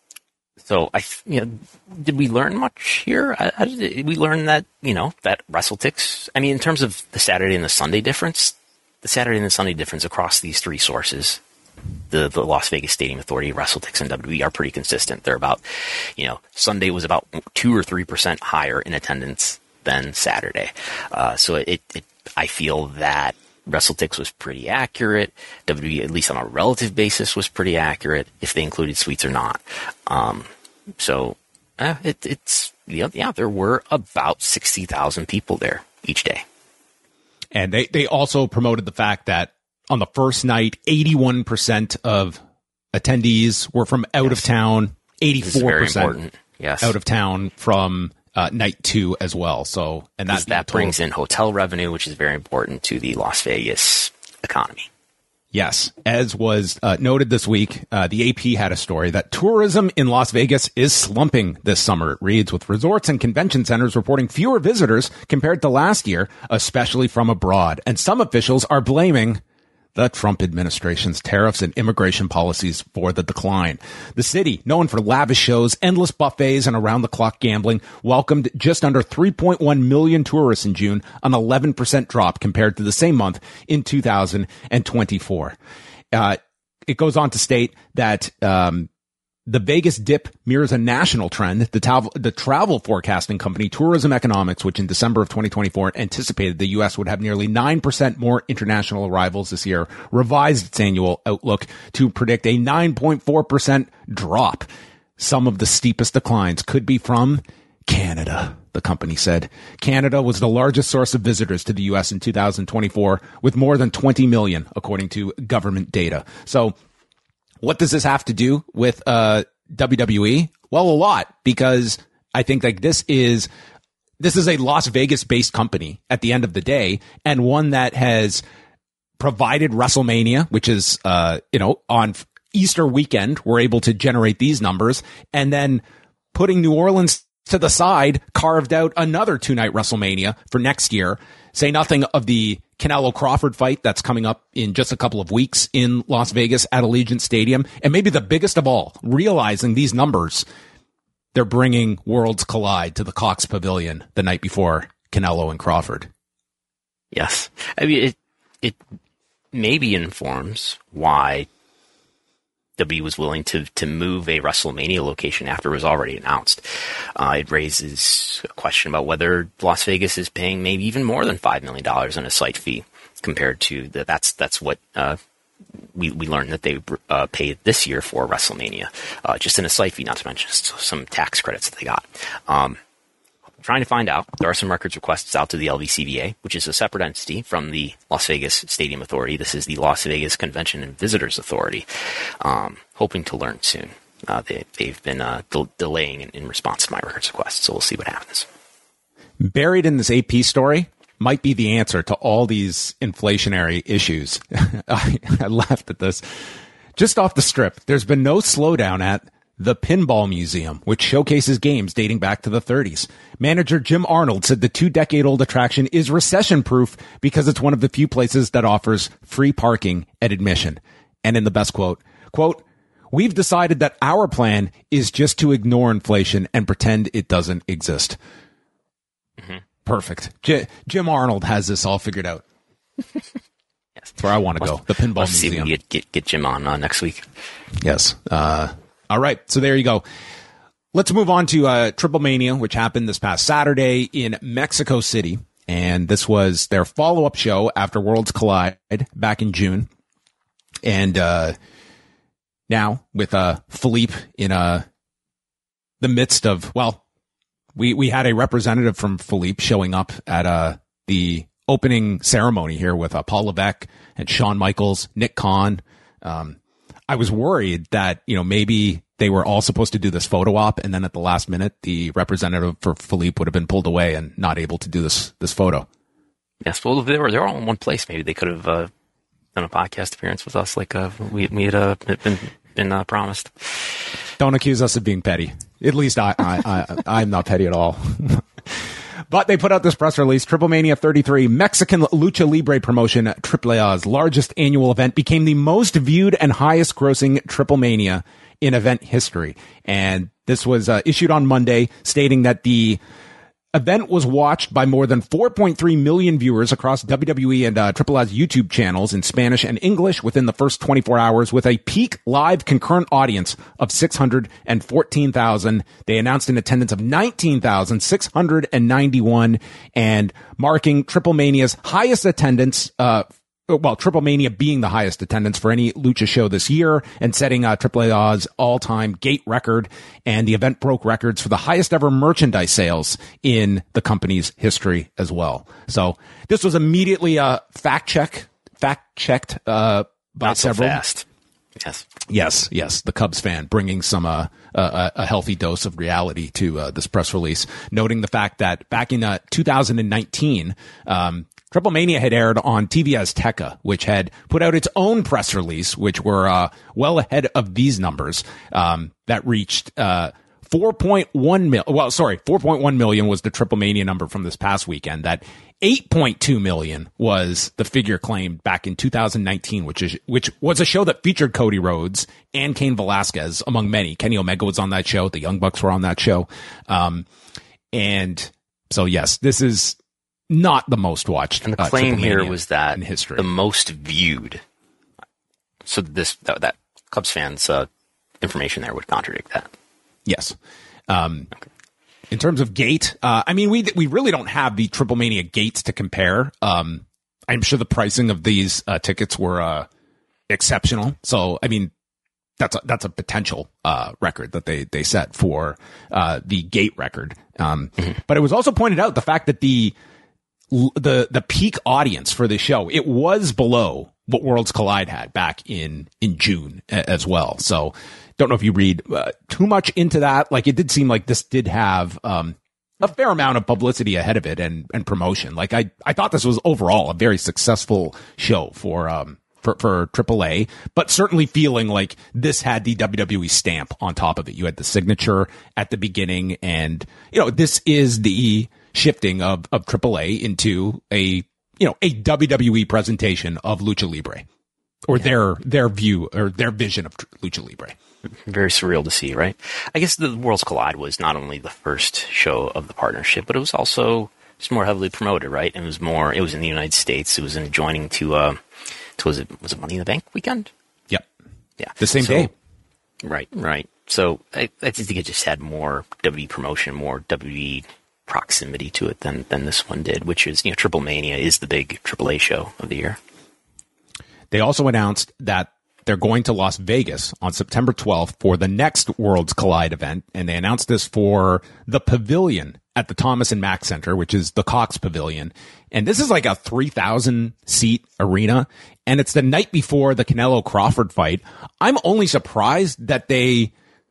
So I, you know, did we learn much here? I, I, we learned that, you know, that WrestleTix, I mean, in terms of the Saturday and the Sunday difference, the Saturday and the Sunday difference across these three sources, the, the Las Vegas Stadium Authority, WrestleTix, and W W E are pretty consistent. They're about, you know, Sunday was about two or three percent higher in attendance than Saturday. Uh, so it, it, I feel that WrestleTix was pretty accurate. W W E, at least on a relative basis, was pretty accurate if they included suites or not. Um, So, uh, it, it's, yeah, yeah, there were about sixty thousand people there each day. And they, they also promoted the fact that on the first night, eighty-one percent of attendees were from out yes. of town, eighty-four percent yes. out of town from uh, night two as well. So, and that, that brings in hotel revenue, which is very important to the Las Vegas economy. Yes, as was uh, noted this week, uh, the A P had a story that tourism in Las Vegas is slumping this summer. It reads, with resorts and convention centers reporting fewer visitors compared to last year, especially from abroad. And some officials are blaming the Trump administration's tariffs and immigration policies for the decline. The city, known for lavish shows, endless buffets, and around-the-clock gambling, welcomed just under three point one million tourists in June, an eleven percent drop compared to the same month in two thousand twenty-four. Uh, it goes on to state that um, the Vegas dip mirrors a national trend. The, travel, the travel forecasting company Tourism Economics, which in December of twenty twenty-four anticipated the U S would have nearly nine percent more international arrivals this year, revised its annual outlook to predict a nine point four percent drop. Some of the steepest declines could be from Canada, the company said. Canada was the largest source of visitors to the U S in two thousand twenty-four, with more than twenty million, according to government data. So, what does this have to do with uh, W W E? Well, a lot, because I think like this is this is a Las Vegas-based company at the end of the day, and one that has provided WrestleMania, which is uh, you know on Easter weekend, we're able to generate these numbers, and then putting New Orleans to the side, carved out another two-night WrestleMania for next year. Say nothing of the Canelo Crawford fight that's coming up in just a couple of weeks in Las Vegas at Allegiant Stadium. And maybe the biggest of all, realizing these numbers, they're bringing Worlds Collide to the Cox Pavilion the night before Canelo and Crawford. Yes. I mean, it, it maybe informs why W was willing to, to move a WrestleMania location after it was already announced. Uh, it raises a question about whether Las Vegas is paying maybe even more than five million dollars in a site fee compared to the, that's, that's what, uh, we, we learned that they, uh, paid this year for WrestleMania, uh, just in a site fee, not to mention some tax credits that they got. Um, Trying to find out. There are some records requests out to the L V C V A, which is a separate entity from the Las Vegas Stadium Authority. This is the Las Vegas Convention and Visitors Authority. Um, hoping to learn soon. Uh, they, they've been uh, del- delaying in, in response to my records requests, so we'll see what happens. Buried in this A P story might be the answer to all these inflationary issues. I, I laughed at this. Just off the strip, there's been no slowdown at the Pinball Museum, which showcases games dating back to the thirties. Manager Jim Arnold said the two-decade-old attraction is recession-proof because it's one of the few places that offers free parking at admission. And in the best quote, quote, "We've decided that our plan is just to ignore inflation and pretend it doesn't exist." Mm-hmm. Perfect. J- Jim Arnold has this all figured out. Yes. That's where I want to go. The Pinball Let's Museum. See if we get, get, get Jim on uh, next week. Yes. Uh, All right, so there you go. Let's move on to uh, Triple Mania, which happened this past Saturday in Mexico City. And this was their follow-up show after Worlds Collide back in June. And uh, now with uh, Philippe in uh, the midst of, well, we, we had a representative from Philippe showing up at uh, the opening ceremony here with uh, Paul Levesque and Shawn Michaels, Nick Khan. Um I was worried that, you know, maybe they were all supposed to do this photo op, and then at the last minute, the representative for Philippe would have been pulled away and not able to do this this photo. Yes, well, they were they're all in one place. Maybe they could have uh, done a podcast appearance with us, like uh, we we had uh, been been uh, promised. Don't accuse us of being petty. At least I I, I I'm not petty at all. But they put out this press release. Triple Mania thirty-three, Mexican Lucha Libre promotion, Triple A's largest annual event, became the most viewed and highest grossing Triple Mania in event history. And this was uh, issued on Monday, stating that the event was watched by more than four point three million viewers across W W E and uh, Triple A's YouTube channels in Spanish and English within the first twenty-four hours, with a peak live concurrent audience of six hundred fourteen thousand. They announced an attendance of nineteen thousand six hundred ninety-one, and marking Triple Mania's highest attendance, uh, well, Triple Mania being the highest attendance for any lucha show this year, and setting uh, Triple A's all-time gate record. And the event broke records for the highest ever merchandise sales in the company's history as well. So this was immediately uh, fact check, fact checked uh, by Not so several. Fast. Yes. Yes, yes. The Cubs fan bringing some uh, a, a healthy dose of reality to uh, this press release, noting the fact that back in uh, two thousand nineteen, um, Triple Mania had aired on T V Azteca, which had put out its own press release, which were uh, well ahead of these numbers. Um, that reached uh, four point one million. Well, sorry, four point one million was the Triple Mania number from this past weekend. That eight point two million was the figure claimed back in two thousand nineteen, which is which was a show that featured Cody Rhodes and Cain Velasquez, among many. Kenny Omega was on that show. The Young Bucks were on that show. Um, and so, yes, this is not the most watched. And the uh, claim Triple here Mania was that in history. The most viewed. So this that, that Cubs fans' uh, information there would contradict that. Yes. Um, okay. In terms of gate, uh, I mean, we we really don't have the Triple Mania gates to compare. Um, I'm sure the pricing of these uh, tickets were uh, exceptional. So, I mean, that's a, that's a potential uh, record that they they set for uh, the gate record. Um, mm-hmm. But it was also pointed out the fact that the the the peak audience for the show, it was below what Worlds Collide had back in in June as well. So don't know if you read uh, too much into that. Like, it did seem like this did have um, a fair amount of publicity ahead of it and and promotion. Like, I I thought this was overall a very successful show for um for for Triple A, but certainly feeling like this had the W W E stamp on top of it. You had the signature at the beginning, and you know, this is the shifting of of Triple A into a, you know, a W W E presentation of Lucha Libre, or yeah. their their view or their vision of Lucha Libre. Very surreal to see, right? I guess the Worlds Collide was not only the first show of the partnership, but it was also just more heavily promoted, right? It was more. It was in the United States. It was adjoining to uh, to was it was it Money in the Bank weekend? Yep. Yeah. The same so, day. Right. Right. So I, I think it just had more W W E promotion, more W W E proximity to it than than this one did, which is, you know, Triple Mania is the big Triple A show of the year. They also announced that they're going to Las Vegas on September twelfth for the next Worlds Collide event, and they announced this for the Pavilion at the Thomas and Mack Center, which is the Cox Pavilion. And this is like a three thousand seat arena, and it's the night before the Canelo Crawford fight. I'm only surprised that they,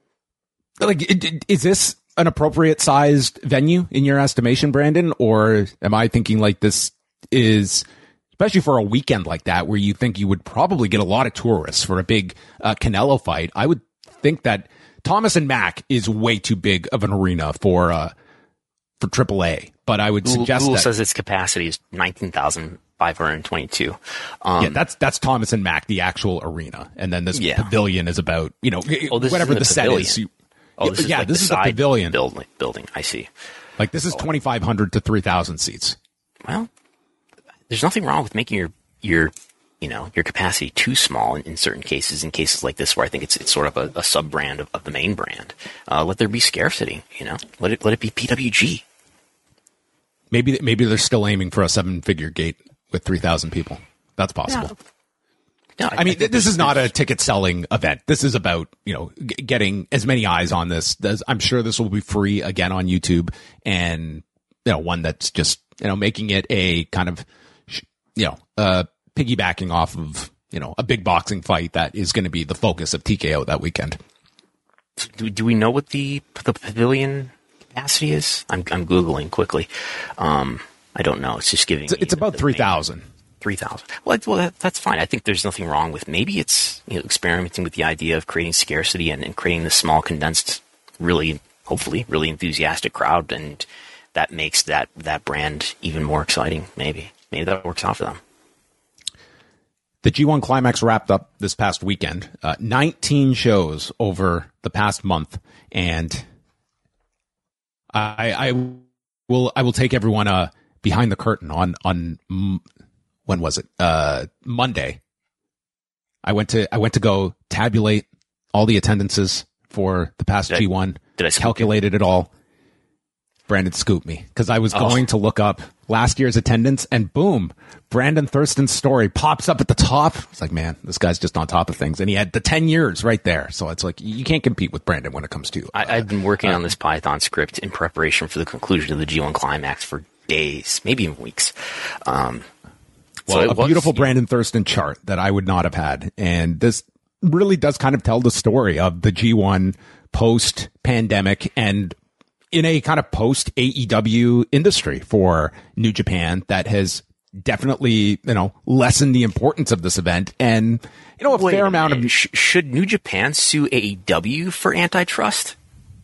like, is this an appropriate sized venue in your estimation, Brandon? Or am I thinking like this is, especially for a weekend like that, where you think you would probably get a lot of tourists for a big uh, Canelo fight? I would think that Thomas and Mack is way too big of an arena for uh, for Triple A. But I would suggest Google that says its capacity is nineteen thousand five hundred twenty-two. Um, yeah, that's that's Thomas and Mack, the actual arena, and then this yeah. pavilion is about, you know, oh, whatever the, the set pavilion. is. You, oh, this yeah, is like this the is the pavilion building. Building, I see. Like, this is oh. twenty-five hundred to three thousand seats. Well, there's nothing wrong with making your your you know your capacity too small in, in certain cases. In cases like this, where I think it's it's sort of a, a sub brand of, of the main brand. Uh, let there be scarcity. You know, let it let it be P W G. Maybe maybe they're still aiming for a seven figure gate with three thousand people. That's possible. Yeah. No, I, I mean, I this is not a ticket selling event. This is about, you know, g- getting as many eyes on this. There's, I'm sure this will be free again on YouTube, and, you know, one that's just, you know, making it a kind of, you know, uh, piggybacking off of, you know, a big boxing fight that is going to be the focus of T K O that weekend. Do, do we know what the the pavilion capacity is? I'm I'm googling quickly. Um, I don't know. It's just giving. It's, it's about three thousand. Three thousand. Well, well, that, that's fine. I think there's nothing wrong with, maybe it's, you know, experimenting with the idea of creating scarcity and, and creating this small, condensed, really, hopefully, really enthusiastic crowd, and that makes that that brand even more exciting. Maybe, maybe that works out for them. The G one Climax wrapped up this past weekend. Uh, nineteen shows over the past month, and I, I will I will take everyone uh, behind the curtain on on. When was it? Uh, Monday. I went to I went to go tabulate all the attendances for the past did G one. I, did I calculated it all? Brandon scooped me because I was oh. going to look up last year's attendance, and boom, Brandon Thurston's story pops up at the top. It's like, man, this guy's just on top of things, and he had the ten years right there. So it's like, you can't compete with Brandon when it comes to. Uh, I, I've been working uh, on this Python script in preparation for the conclusion of the G one Climax for days, maybe even weeks. Um, Well, so a was, beautiful Brandon Thurston chart that I would not have had. And this really does kind of tell the story of the G one post-pandemic and in a kind of post-A E W industry for New Japan that has definitely, you know, lessen the importance of this event. And, you know, a Wait fair a amount minute. of... Sh- should New Japan sue A E W for antitrust?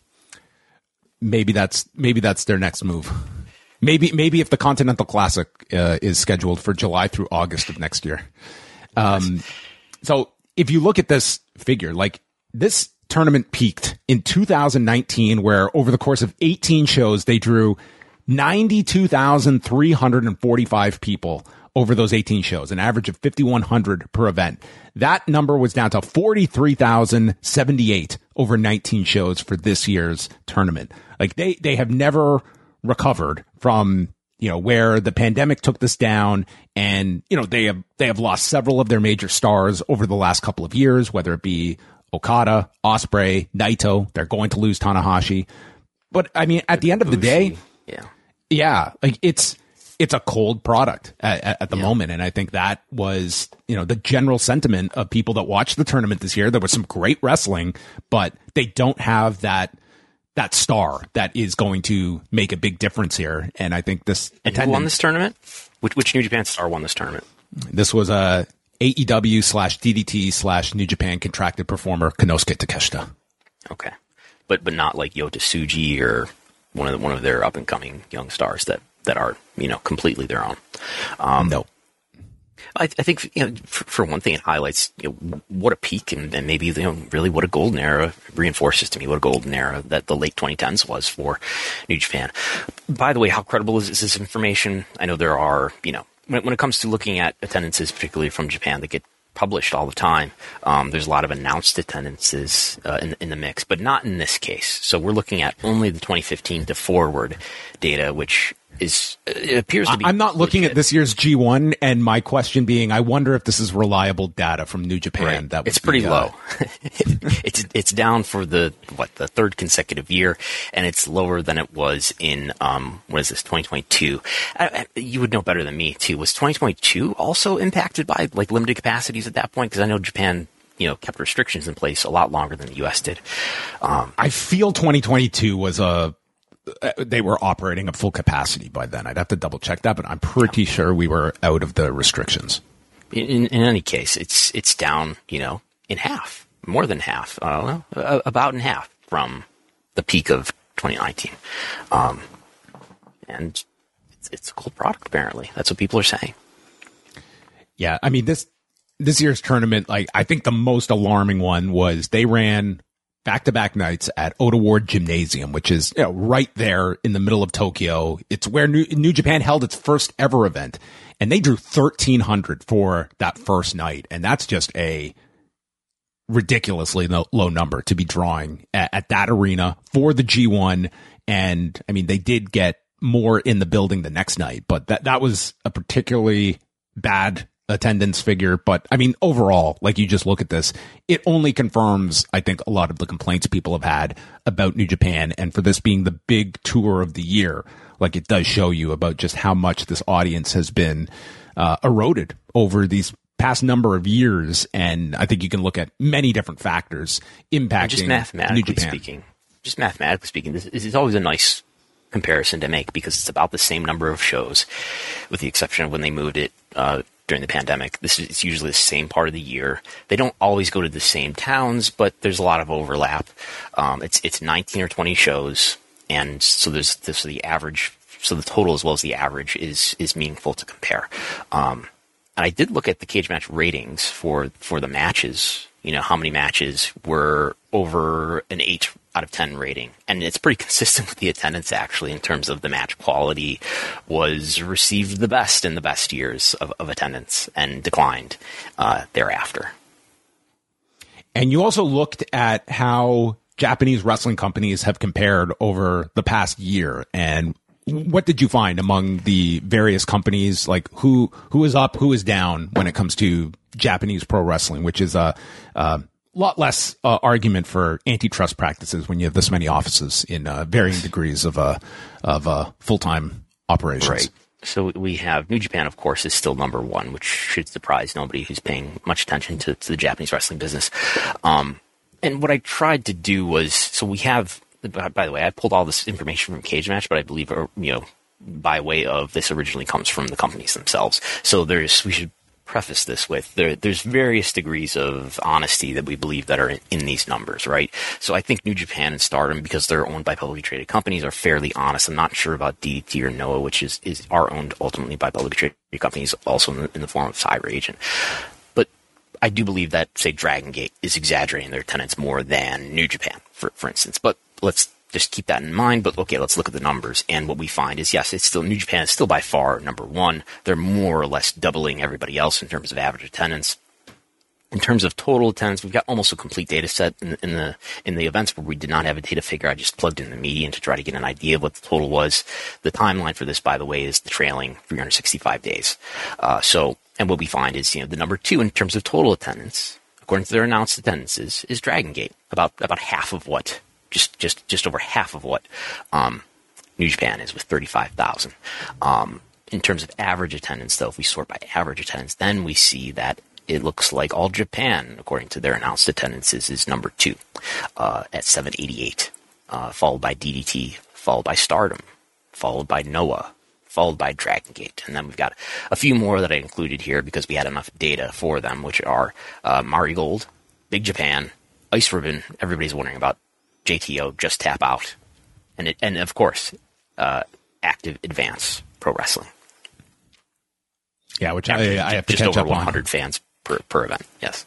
Maybe that's, maybe that's their next move. Maybe, maybe if the Continental Classic uh, is scheduled for July through August of next year. Um, so if you look at this figure, like this tournament peaked in two thousand nineteen, where over the course of eighteen shows, they drew ninety-two thousand three hundred forty-five people over those eighteen shows, an average of fifty-one hundred per event. That number was down to forty-three thousand seventy-eight over nineteen shows for this year's tournament. Like they, they have never recovered from, you know, where the pandemic took this down, and, you know, they have, they have lost several of their major stars over the last couple of years, whether it be Okada, Ospreay, Naito. They're going to lose Tanahashi. But I mean, at the end of the day, yeah, yeah, like it's, it's a cold product at, at the yeah. moment. And I think that was, you know, the general sentiment of people that watched the tournament this year. There was some great wrestling, but they don't have that, that star that is going to make a big difference here. And I think this and who won this tournament? Which, which New Japan star won this tournament? This was a A E W slash D D T slash New Japan contracted performer, Konosuke Takeshita. Okay. But, but not like Yota Tsuji or one of the, one of their up and coming young stars that, that are, you know, completely their own. Um, no. I, I think, you know, for, for one thing, it highlights, you know, what a peak and, and maybe, you know, really what a golden era reinforces to me what a golden era that the late twenty tens was for New Japan. By the way, how credible is, is this information? I know there are, you know, when, when it comes to looking at attendances, particularly from Japan, that get published all the time, um, there's a lot of announced attendances uh, in, in the mix, but not in this case. So we're looking at only the twenty fifteen to forward data, which is, it appears to be. I'm not looking legit. at this year's G one, and my question being, I wonder if this is reliable data from New Japan. Right. That it's be, pretty uh, low. it's it's down for the what the third consecutive year, and it's lower than it was in um what is this twenty twenty-two? I, I, you would know better than me too. Was twenty twenty-two also impacted by like limited capacities at that point? Because I know Japan, you know, kept restrictions in place a lot longer than the U S did. Um, I feel twenty twenty-two was a. They were operating at full capacity by then. I'd have to double check that, but I'm pretty sure we were out of the restrictions. In, in any case, it's it's down, you know, in half, more than half, uh, well, about in half from the peak of twenty nineteen. Um, and it's, it's a cool product, apparently. That's what people are saying. Yeah, I mean, this this year's tournament, like, I think the most alarming one was they ran back-to-back nights at Ota Ward Gymnasium, which is, you know, right there in the middle of Tokyo. It's where New, New Japan held its first ever event, and they drew thirteen hundred for that first night, and that's just a ridiculously low, low number to be drawing at, at that arena for the G one. And I mean, they did get more in the building the next night, but that that was a particularly bad attendance figure. But I mean, overall, like, you just look at this, it only confirms, I think, a lot of the complaints people have had about New Japan. And for this being the big tour of the year, like, it does show you about just how much this audience has been uh, eroded over these past number of years. And I think you can look at many different factors impacting just mathematically New Japan. speaking. Just mathematically speaking, this is always a nice comparison to make because it's about the same number of shows, with the exception of when they moved it uh, during the pandemic. This is it's usually the same part of the year. They don't always go to the same towns, but there's a lot of overlap. Um, it's it's nineteen or twenty shows, and so there's this the average. So the total as well as the average is is meaningful to compare. Um, and I did look at the cage match ratings for for the matches. You know, how many matches were over an eight out of ten rating. And it's pretty consistent with the attendance, actually, in terms of the match quality was received the best in the best years of, of attendance and declined uh, thereafter. And you also looked at how Japanese wrestling companies have compared over the past year. And what did you find among the various companies? Like, who who is up, who is down when it comes to Japanese pro wrestling, which is a, a lot less uh, argument for antitrust practices when you have this many offices in uh, varying degrees of uh, of uh, full-time operations. Right. So we have New Japan, of course, is still number one, which should surprise nobody who's paying much attention to, to the Japanese wrestling business. Um, and what I tried to do was, so we have, by the way, I pulled all this information from Cage Match, but I believe, you know, by way of this originally comes from the companies themselves. So there's, we should preface this with there, there's various degrees of honesty that we believe that are in, in these numbers, right? So I think New Japan and Stardom, because they're owned by publicly traded companies, are fairly honest. I'm not sure about D D T or Noah, which is, is are owned ultimately by publicly traded companies, also in the, in the form of Cyber Agent. But I do believe that, say, Dragon Gate is exaggerating their attendance more than New Japan, for for instance. But let's just keep that in mind. But okay, let's look at the numbers. And what we find is, yes, it's still New Japan is still by far number one. They're more or less doubling everybody else in terms of average attendance. In terms of total attendance, we've got almost a complete data set in, in the in the events where we did not have a data figure. I just plugged in the median to try to get an idea of what the total was. The timeline for this, by the way, is the trailing three hundred sixty-five days. Uh, so, and what we find is, you know, the number two in terms of total attendance, according to their announced attendances, is Dragon Gate, about about half of what. Just, just, just over half of what um, New Japan is, with thirty-five thousand. Um, in terms of average attendance, though, if we sort by average attendance, then we see that it looks like All Japan, according to their announced attendances, is number two uh, at seven eighty-eight, uh, followed by D D T, followed by Stardom, followed by Noah, followed by Dragon Gate. And then we've got a few more that I included here because we had enough data for them, which are uh, Marigold, Big Japan, Ice Ribbon, everybody's wondering about J T O, Just Tap Out, and it, and of course, uh, Active Advance Pro Wrestling. Yeah, which I, I have to just catch over up one on. one hundred fans per, per event. Yes,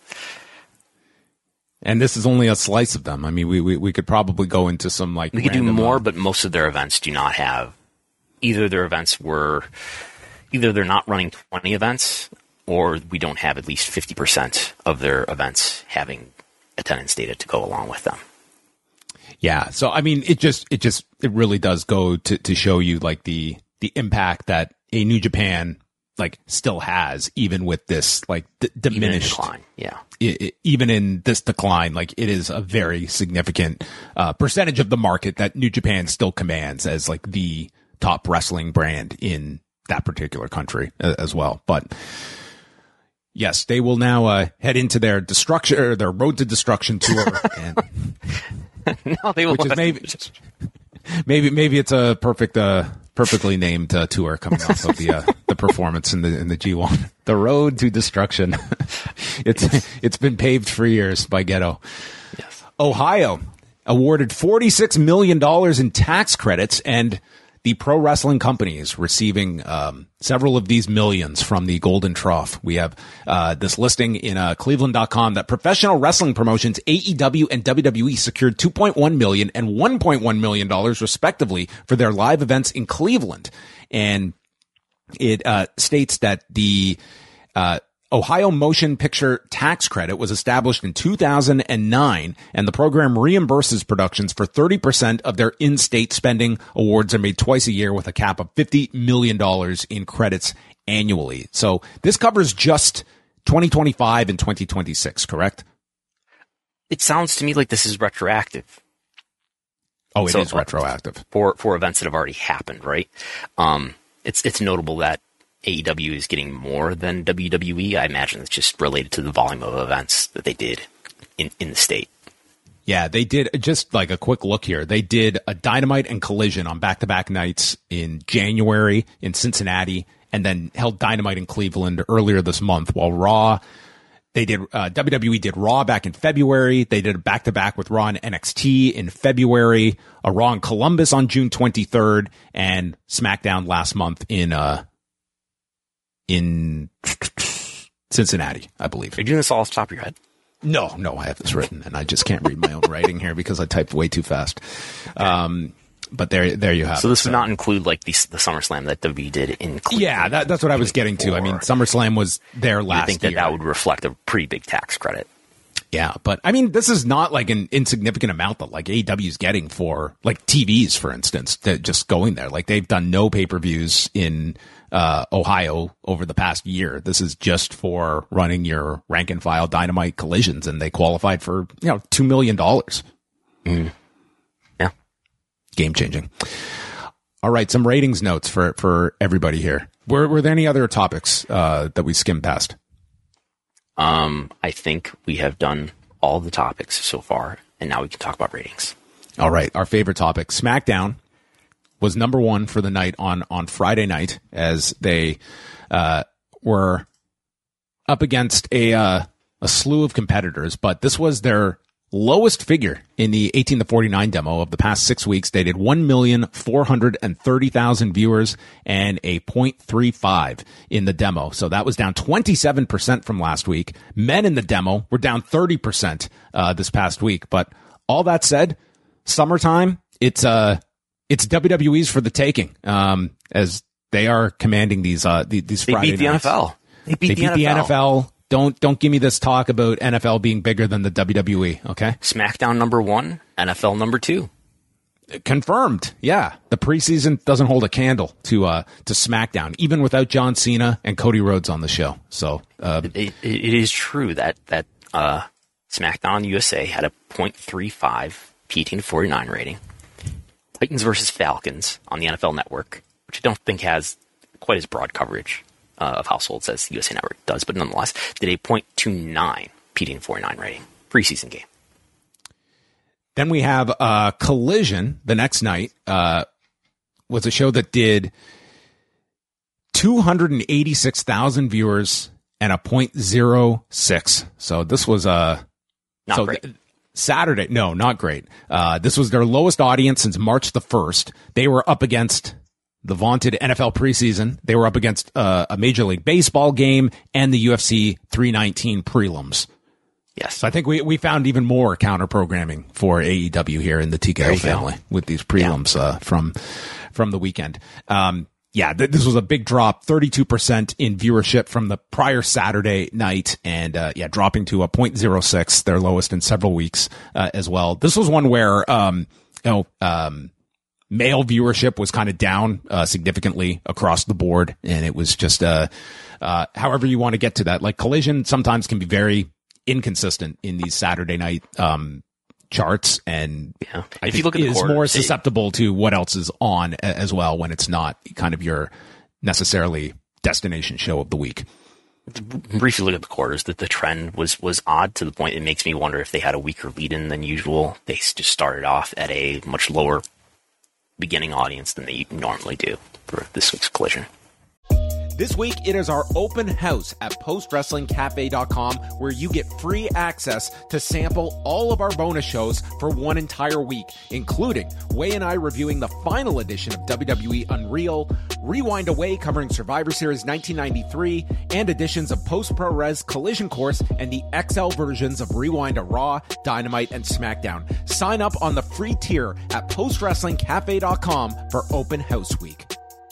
and this is only a slice of them. I mean, we we, we could probably go into some like we could do random, more, uh, but most of their events do not have. Either their events were, either they're not running twenty events, or we don't have at least fifty percent of their events having attendance data to go along with them. Yeah. So, I mean, it just, it just, it really does go to, to show you like the, the impact that a New Japan like still has, even with this like d- diminished even decline. Yeah. It, it, even in this decline, like it is a very significant uh, percentage of the market that New Japan still commands as like the top wrestling brand in that particular country uh, as well. But yes, they will now uh, head into their destruction or their Road to Destruction tour. and No, they will. Which is maybe, maybe, maybe it's a perfect, uh, perfectly named uh, tour coming off of the uh, the performance in the in the G one. The Road to Destruction. it's it's been paved for years by Ghetto. Yes. Ohio awarded forty-six million dollars in tax credits, and the pro wrestling companies receiving um, several of these millions from the Golden Trough. We have uh, this listing in uh, Cleveland dot com that professional wrestling promotions A E W and W W E secured two point one million dollars and one point one million dollars respectively for their live events in Cleveland. And it uh, states that the uh, Ohio Motion Picture Tax Credit was established in two thousand nine, and the program reimburses productions for thirty percent of their in-state spending. Awards are made twice a year with a cap of fifty million dollars in credits annually. So this covers just twenty twenty-five and twenty twenty-six, correct? It sounds to me like this is retroactive. Oh, it so, is retroactive. For for events that have already happened, right? Um, it's it's notable that A E W is getting more than W W E. I imagine it's just related to the volume of events that they did in, in the state. Yeah, they did, just like a quick look here. They did a Dynamite and Collision on back-to-back nights in January in Cincinnati, and then held Dynamite in Cleveland earlier this month, while Raw, they did, uh, W W E did Raw back in February. They did a back-to-back with Raw and N X T in February, a Raw in Columbus on June twenty-third, and SmackDown last month in, uh, in Cincinnati, I believe. Are you doing this all off the top of your head? No, no, I have this written, and I just can't read my own writing here because I typed way too fast. Okay. Um, but there, there you have so it. This So this would not include like the, the SummerSlam that W W E did in Cleveland. Yeah, that, that's what I was getting to. I mean, SummerSlam was there last year. I think that year. that would reflect a pretty big tax credit. Yeah, but I mean, this is not like an insignificant amount that like A E W is getting for like T Vs, for instance, that just going there. Like they've done no pay-per-views in uh, Ohio over the past year. This is just for running your rank and file Dynamite Collisions, and they qualified for, you know, two million dollars. Mm. Yeah. Game changing. All right. Some ratings notes for, for everybody here. Were, were there any other topics uh, that we skimmed past? Um, I think we have done all the topics so far, and now we can talk about ratings. All right. Our favorite topic, SmackDown. was number one for the night on, on Friday night as they uh, were up against a uh, a slew of competitors, but this was their lowest figure in the eighteen to forty-nine demo of the past six weeks. They did one million four hundred thirty thousand viewers and a point three five in the demo. So that was down twenty-seven percent from last week. Men in the demo were down thirty percent uh, this past week. But all that said, summertime, it's uh, it's W W E's for the taking, um, as they are commanding these uh, these, these Friday nights. They beat the nights. N F L. They beat, they the, beat N F L. the N F L. Don't don't give me this talk about N F L being bigger than the W W E, okay? SmackDown number one, N F L number two. Confirmed, yeah. The preseason doesn't hold a candle to uh, to SmackDown, even without John Cena and Cody Rhodes on the show. So uh, it, it, it is true that that uh, SmackDown U S A had a point three five P eighteen to forty-nine rating. Titans versus Falcons on the N F L Network, which I don't think has quite as broad coverage Uh, of households as U S A Network does, but nonetheless did a point two nine P eighteen to forty-nine rating preseason game. Then we have uh, Collision the next night. Uh, was a show that did two hundred eighty-six thousand viewers and a point zero six. So this was a uh, not so great. Th- Saturday. No, not great. Uh, this was their lowest audience since March the first. They were up against the vaunted N F L preseason. They were up against uh, a Major League Baseball game and the U F C three nineteen prelims. Yes. So I think we, we found even more counter programming for A E W here in the T K O family go. with these prelims yeah. uh, from from the weekend. Um, yeah, th- this was a big drop, thirty-two percent in viewership from the prior Saturday night, and uh, yeah, dropping to a point zero six, their lowest in several weeks uh, as well. This was one where um, you know. Um, Male viewership was kind of down uh, significantly across the board, and it was just uh, uh, however you want to get to that. Like Collision sometimes can be very inconsistent in these Saturday night um, charts, and yeah. I if think you look at the is quarter, more it, susceptible to what else is on a- as well when it's not kind of your necessarily destination show of the week. Briefly look at the quarters, that the trend was was odd to the point it makes me wonder if they had a weaker lead-in than usual. They just started off at a much lower beginning audience than they normally do for this week's Collision. This week, it is our open house at post wrestling cafe dot com, where you get free access to sample all of our bonus shows for one entire week, including Way and I reviewing the final edition of W W E Unreal, Rewind Away covering Survivor Series nineteen ninety-three, and editions of Post Pro Res Collision Course and the X L versions of Rewind to Raw, Dynamite, and SmackDown. Sign up on the free tier at post wrestling cafe dot com for open house week.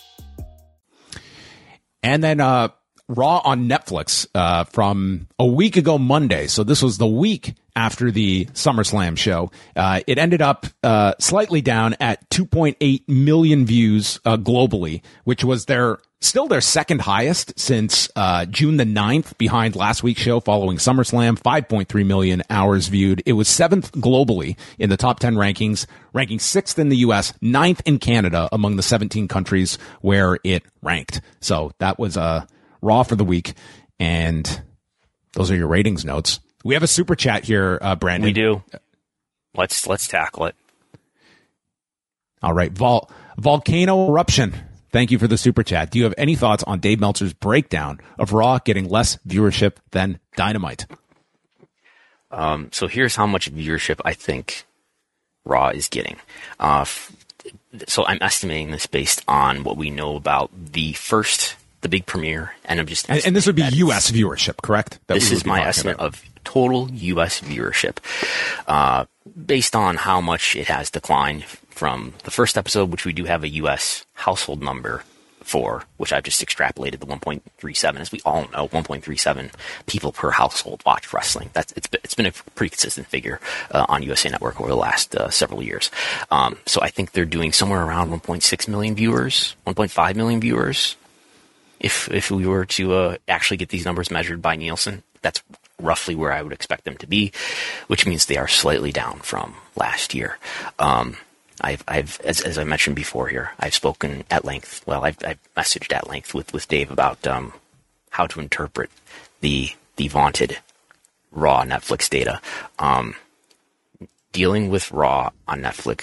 And then uh, Raw on Netflix uh, from a week ago Monday. So this was the week after the SummerSlam show. Uh, it ended up uh, slightly down at two point eight million views uh, globally, which was their still their second highest since uh, June the ninth, behind last week's show following SummerSlam, five point three million hours viewed. It was seventh globally in the top ten rankings, ranking sixth in the U S, ninth in Canada among the seventeen countries where it ranked. So that was uh, Raw for the week, and those are your ratings notes. We have a super chat here, uh, Brandon. We do. Let's let's tackle it. All right, Vol- Volcano Eruption. Thank you for the super chat. Do you have any thoughts on Dave Meltzer's breakdown of Raw getting less viewership than Dynamite? Um, so here's how much viewership I think Raw is getting. Uh, f- so I'm estimating this based on what we know about the first, the big premiere, and I'm just and, and this would be U S viewership, correct? That this is my estimate about. of total U S viewership, uh, based on how much it has declined from the first episode, which we do have a U S household number for, which I've just extrapolated to one point three seven. As we all know, one point three seven people per household watch wrestling. That's it's been, it's been a pretty consistent figure uh, on U S A Network over the last uh, several years. Um, so I think they're doing somewhere around one point six million viewers, one point five million viewers. If if we were to uh, actually get these numbers measured by Nielsen, that's roughly where I would expect them to be, which means they are slightly down from last year. Um, I've, I've, as, as I mentioned before here, I've spoken at length. Well, I've, I've messaged at length with, with Dave about um, how to interpret the the vaunted Raw Netflix data. Um, dealing with Raw on Netflix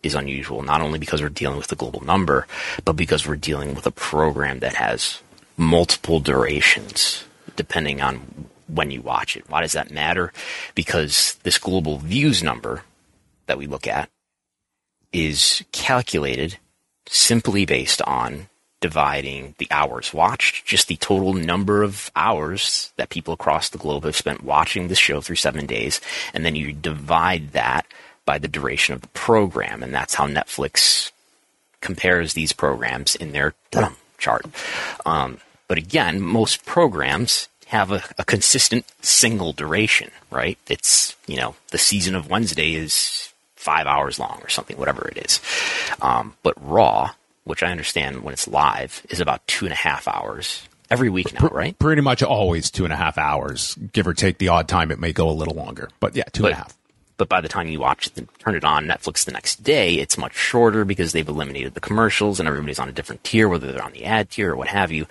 is unusual, not only because we're dealing with the global number, but because we're dealing with a program that has multiple durations depending on when you watch it. Why does that matter? Because this global views number that we look at is calculated simply based on dividing the hours watched, just the total number of hours that people across the globe have spent watching the show through seven days, and then you divide that by the duration of the program, and that's how Netflix compares these programs in their um, chart. Um, but again, most programs have a, a consistent single duration, right? It's, you know, the season of Wednesday is five hours long or something, whatever it is. Um, but Raw, which I understand when it's live, is about two and a half hours every week now, right? Pretty much always two and a half hours, give or take the odd time it may go a little longer. But yeah, two but, and a half. But by the time you watch it and turn it on Netflix the next day, it's much shorter because they've eliminated the commercials and everybody's on a different tier, whether they're on the ad tier or what have you.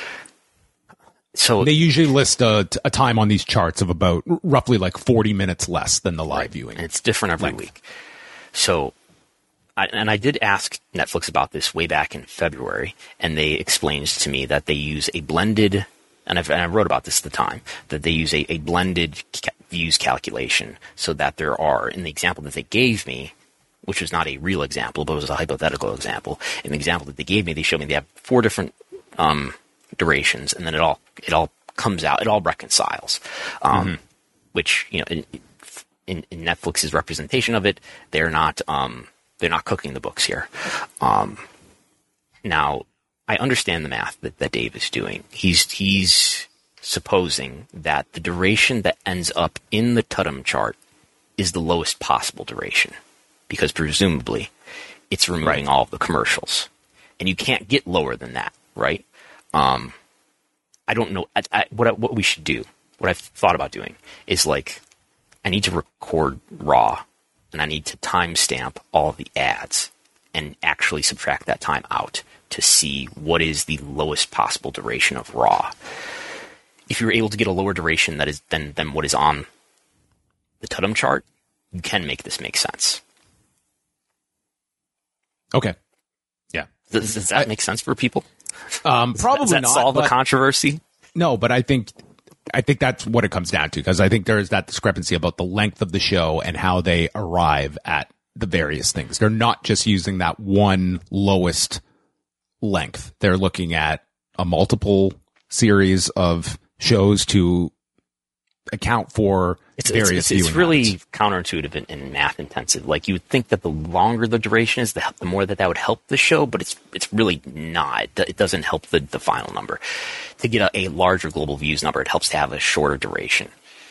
So they usually list a, a time on these charts of about roughly like forty minutes less than the live right. viewing. And it's different every length. week. So, I, and I did ask Netflix about this way back in February, and they explained to me that they use a blended, and, I've, and I wrote about this at the time, that they use a, a blended ca- views calculation so that there are, in the example that they gave me, which was not a real example, but it was a hypothetical example, in the example that they gave me, they showed me they have four different um, durations, and then it all it all comes out, it all reconciles, um, mm-hmm. which, you know, in, in, in Netflix's representation of it, they're not um, they're not cooking the books here. Um, now, I understand the math that, that Dave is doing. He's he's supposing that the duration that ends up in the Tudum chart is the lowest possible duration, because presumably it's removing right. all of the commercials, and you can't get lower than that, right? Um, I don't know. I, I, what I, what we should do, what I've thought about doing, is like I need to record Raw, and I need to timestamp all of the ads, and actually subtract that time out to see what is the lowest possible duration of Raw. If you're able to get a lower duration that is than than what is on the Tudum chart, you can make this make sense. Okay. Yeah. Does, does that I, make sense for people? Um, probably does that not. Solve but, the controversy? No, but I think I think that's what it comes down to, because I think there is that discrepancy about the length of the show and how they arrive at the various things. They're not just using that one lowest length. They're looking at a multiple series of shows to account for it's, various it's, it's, it's really habits. counterintuitive and, and math intensive. Like, you would think that the longer the duration is, the, the more that that would help the show, but it's it's really not. It doesn't help the, the final number. To get a, a larger global views number, it helps to have a shorter duration.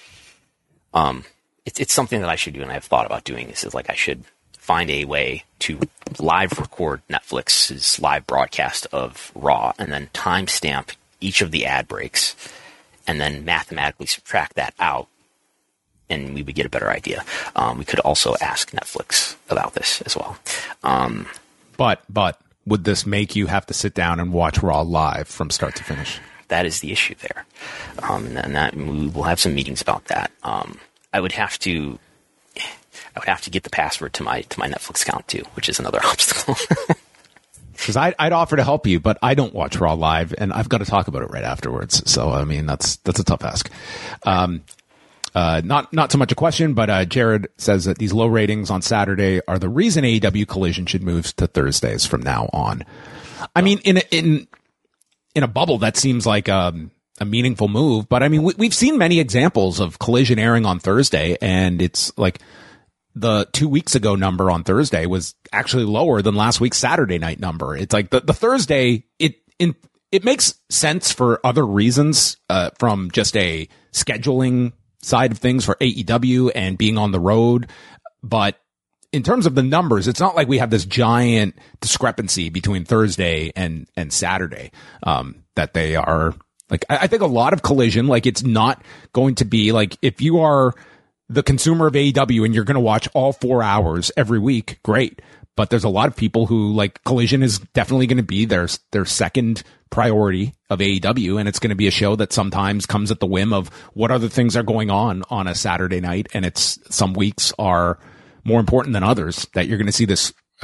Um, it's it's something that I should do, and I've thought about doing. This is like I should find a way to live record Netflix's live broadcast of Raw, and then timestamp each of the ad breaks, and then mathematically subtract that out, and we would get a better idea. Um, we could also ask Netflix about this as well. Um, but but would this make you have to sit down and watch Raw live from start to finish? That is the issue there, um, and, and that we will have some meetings about that. Um, I would have to, I would have to get the password to my to my Netflix account too, which is another obstacle. Because I'd, I'd offer to help you, but I don't watch Raw live, and I've got to talk about it right afterwards. So, I mean, that's that's a tough ask. Um, uh, not not so much a question, but uh, Jared says that these low ratings on Saturday are the reason A E W Collision should move to Thursdays from now on. I mean, in a, in in a bubble, that seems like um, a meaningful move, but I mean, we, we've seen many examples of Collision airing on Thursday, and it's like, the two weeks ago number on Thursday was actually lower than last week's Saturday night number. It's like the, the Thursday, it, in, it makes sense for other reasons, uh, from just a scheduling side of things for A E W and being on the road. But in terms of the numbers, it's not like we have this giant discrepancy between Thursday and, and Saturday, um, that they are like, I, I think a lot of Collision, like, it's not going to be like, if you are the consumer of A E W and you're going to watch all four hours every week, great. But there's a lot of people who, like, Collision is definitely going to be their, their second priority of A E W. And it's going to be a show that sometimes comes at the whim of what other things are going on on a Saturday night. And it's, some weeks are more important than others, that you're going to see this,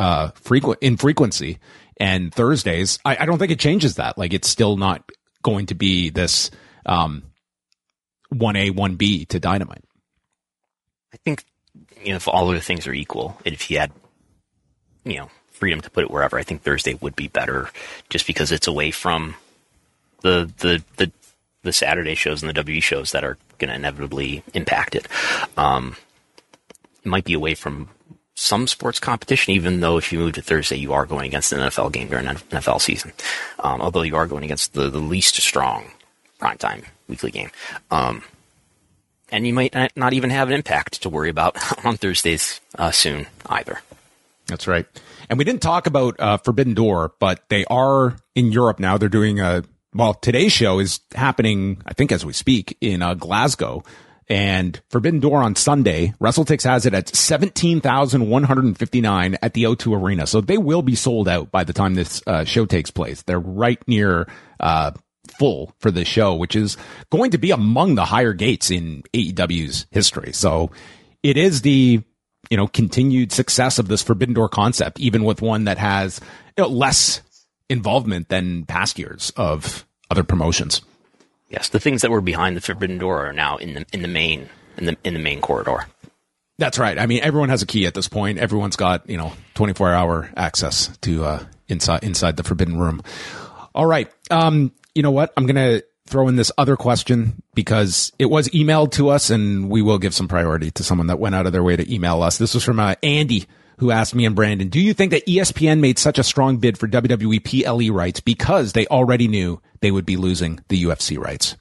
uh, frequent in frequency. And Thursdays, I, I don't think it changes that. Like, it's still not going to be this um, one A, one B to Dynamite. I think, you know, if all other things are equal, if you had, you know, freedom to put it wherever, I think Thursday would be better, just because it's away from the the the, the Saturday shows and the W W E shows that are going to inevitably impact it. Um, it might be away from some sports competition, even though if you move to Thursday, you are going against an N F L game during an N F L season. Um, although you are going against the, the least strong primetime weekly game. Um, and you might not even have an impact to worry about on Thursdays uh, soon either. That's right. And we didn't talk about uh, Forbidden Door, but they are in Europe now. They're doing a, well, today's show is happening, I think, as we speak, in uh, Glasgow. And Forbidden Door on Sunday, WrestleTix has it at seventeen thousand one hundred fifty-nine at the O two Arena. So they will be sold out by the time this uh, show takes place. They're right near uh, full for the show, which is going to be among the higher gates in A E W's history. So it is the, you know, continued success of this Forbidden Door concept, even with one that has, you know, less involvement than past years of other promotions. Yes, the things that were behind the Forbidden Door are now in the in the main in the in the main corridor. That's right. I mean, everyone has a key at this point. Everyone's got, you know, twenty-four hour access to uh, inside inside the Forbidden Room. All right. Um, you know what? I'm gonna throw in this other question because it was emailed to us, and we will give some priority to someone that went out of their way to email us. This was from uh, Andy, who asked me and Brandon, do you think that E S P N made such a strong bid for W W E P L E rights because they already knew they would be losing the U F C rights?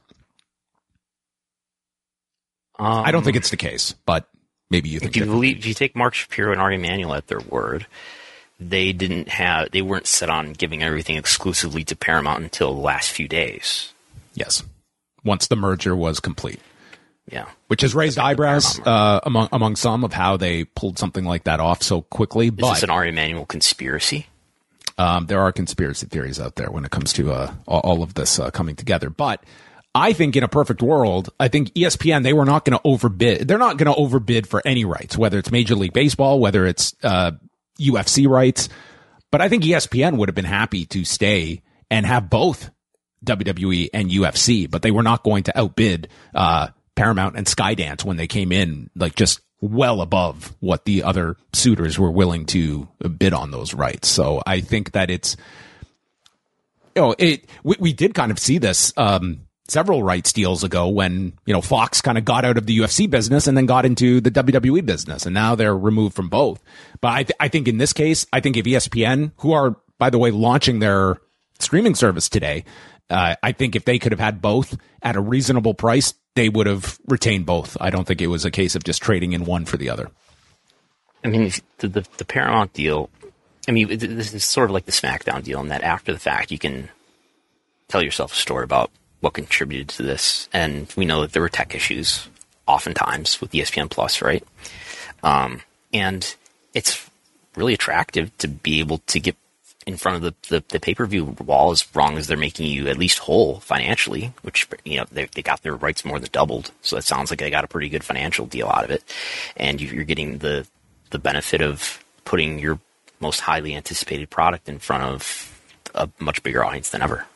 Um, I don't think it's the case, but maybe you think. If you believe, if you take Mark Shapiro and Ari Emanuel at their word, they didn't have, they weren't set on giving everything exclusively to Paramount until the last few days. Yes, once the merger was complete. Yeah, which has raised eyebrows uh, among among some of how they pulled something like that off so quickly. Is but, this an Ari Emanuel conspiracy? Um, there are conspiracy theories out there when it comes to uh, all of this uh, coming together. But I think in a perfect world, I think E S P N, they were not going to overbid. They're not going to overbid for any rights, whether it's Major League Baseball, whether it's uh, U F C rights. But I think E S P N would have been happy to stay and have both W W E and U F C, but they were not going to outbid uh, Paramount and Skydance when they came in, like just well above what the other suitors were willing to bid on those rights. So I think that it's, you know, it, we, we did kind of see this, um, several rights deals ago when, you know, Fox kind of got out of the U F C business and then got into the W W E business, and now they're removed from both. But I, th- I think in this case, I think if E S P N, who are, by the way, launching their streaming service today, uh, I think if they could have had both at a reasonable price, they would have retained both. I don't think it was a case of just trading in one for the other. I mean, the, the, the Paramount deal, I mean, this is sort of like the SmackDown deal in that after the fact, you can tell yourself a story about what contributed to this. And we know that there were tech issues oftentimes with E S P N Plus, right? Um, and it's really attractive to be able to get in front of the, the, the pay-per-view wall as long as they're making you at least whole financially, which, you know, they, they got their rights more than doubled. So it sounds like they got a pretty good financial deal out of it. And you're getting the, the benefit of putting your most highly anticipated product in front of a much bigger audience than ever.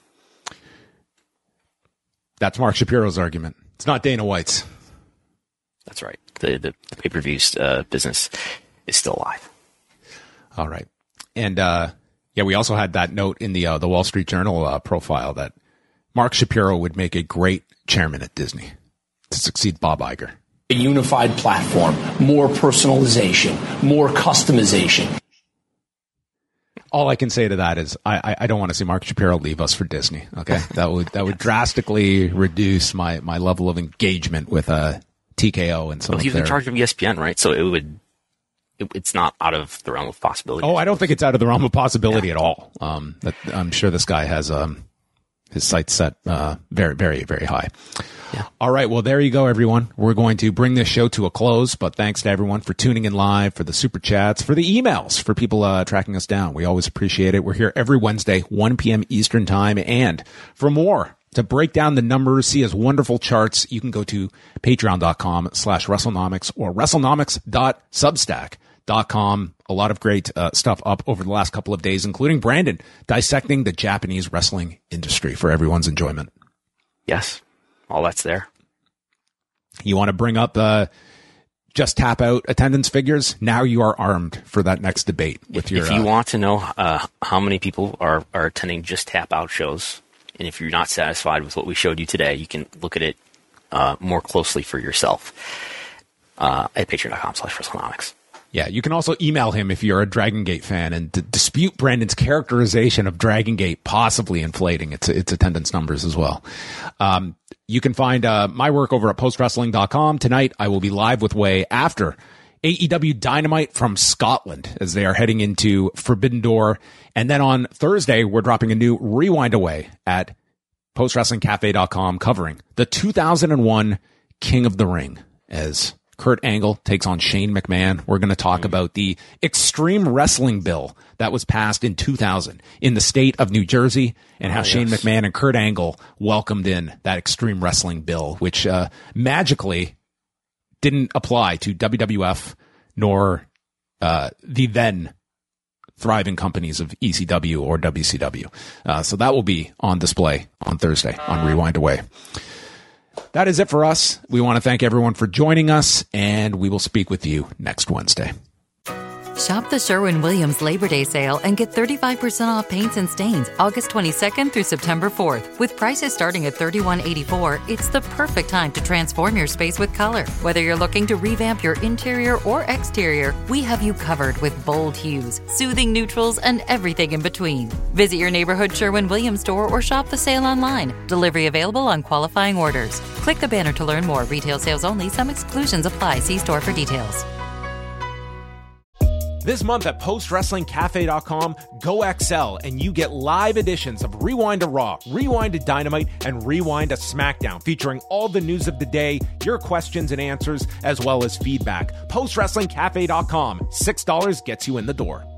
That's Mark Shapiro's argument. It's not Dana White's. That's right. The, the, the pay-per-view uh, business is still alive. All right. And, uh, yeah, we also had that note in the, uh, the Wall Street Journal, uh, profile that Mark Shapiro would make a great chairman at Disney to succeed Bob Iger. A unified platform, more personalization, more customization. All I can say to that is I, I, I don't want to see Mark Shapiro leave us for Disney. Okay. That would, that would drastically reduce my, my level of engagement with, uh, T K O and some well, of he's their... in charge of E S P N, right? So it would, it, it's not out of the realm of possibility. Oh, I don't think it's out of the realm of possibility yeah. at all. Um, that, I'm sure this guy has, um, his sights set, uh, very, very, very high. Yeah. All right. Well, there you go, everyone. We're going to bring this show to a close, but thanks to everyone for tuning in live, for the super chats, for the emails, for people, uh, tracking us down. We always appreciate it. We're here every Wednesday, one p.m. Eastern time. And for more, to break down the numbers, see his wonderful charts, you can go to patreon.com slash WrestleNomics or WrestleNomics.substack dot com. A lot of great uh, stuff up over the last couple of days, including Brandon dissecting the Japanese wrestling industry for everyone's enjoyment. Yes, all that's there. You want to bring up uh, just tap out attendance figures? Now you are armed for that next debate. With if, your. If you uh, want to know uh, how many people are, are attending just tap out shows, and if you're not satisfied with what we showed you today, you can look at it uh, more closely for yourself uh, at patreon.com slash WrestleNomics. Yeah, you can also email him if you're a Dragon Gate fan and d- dispute Brandon's characterization of Dragon Gate possibly inflating its its attendance numbers as well. Um, you can find uh, my work over at post wrestling dot com. Tonight, I will be live with Way after A E W Dynamite from Scotland as they are heading into Forbidden Door. And then on Thursday, we're dropping a new Rewind Away at post wrestling cafe dot com covering the two thousand one King of the Ring as Kurt Angle takes on Shane McMahon. We're going to talk about the Extreme Wrestling Bill that was passed in two thousand in the state of New Jersey and how oh, Shane yes. McMahon and Kurt Angle welcomed in that Extreme Wrestling Bill, which uh, magically didn't apply to W W F nor uh, the then thriving companies of E C W or W C W. Uh, so that will be on display on Thursday on Rewind Away. That is it for us. We want to thank everyone for joining us, and we will speak with you next Wednesday. Shop the Sherwin-Williams Labor Day sale and get thirty-five percent off paints and stains August twenty-second through September fourth. With prices starting at thirty-one eighty-four, it's the perfect time to transform your space with color. Whether you're looking to revamp your interior or exterior, we have you covered with bold hues, soothing neutrals, and everything in between. Visit your neighborhood Sherwin-Williams store or shop the sale online. Delivery available on qualifying orders. Click the banner to learn more. Retail sales only. Some exclusions apply. See store for details. This month at post wrestling cafe dot com, go X L and you get live editions of Rewind to Raw, Rewind to Dynamite, and Rewind to SmackDown, featuring all the news of the day, your questions and answers, as well as feedback. post wrestling cafe dot com, six dollars gets you in the door.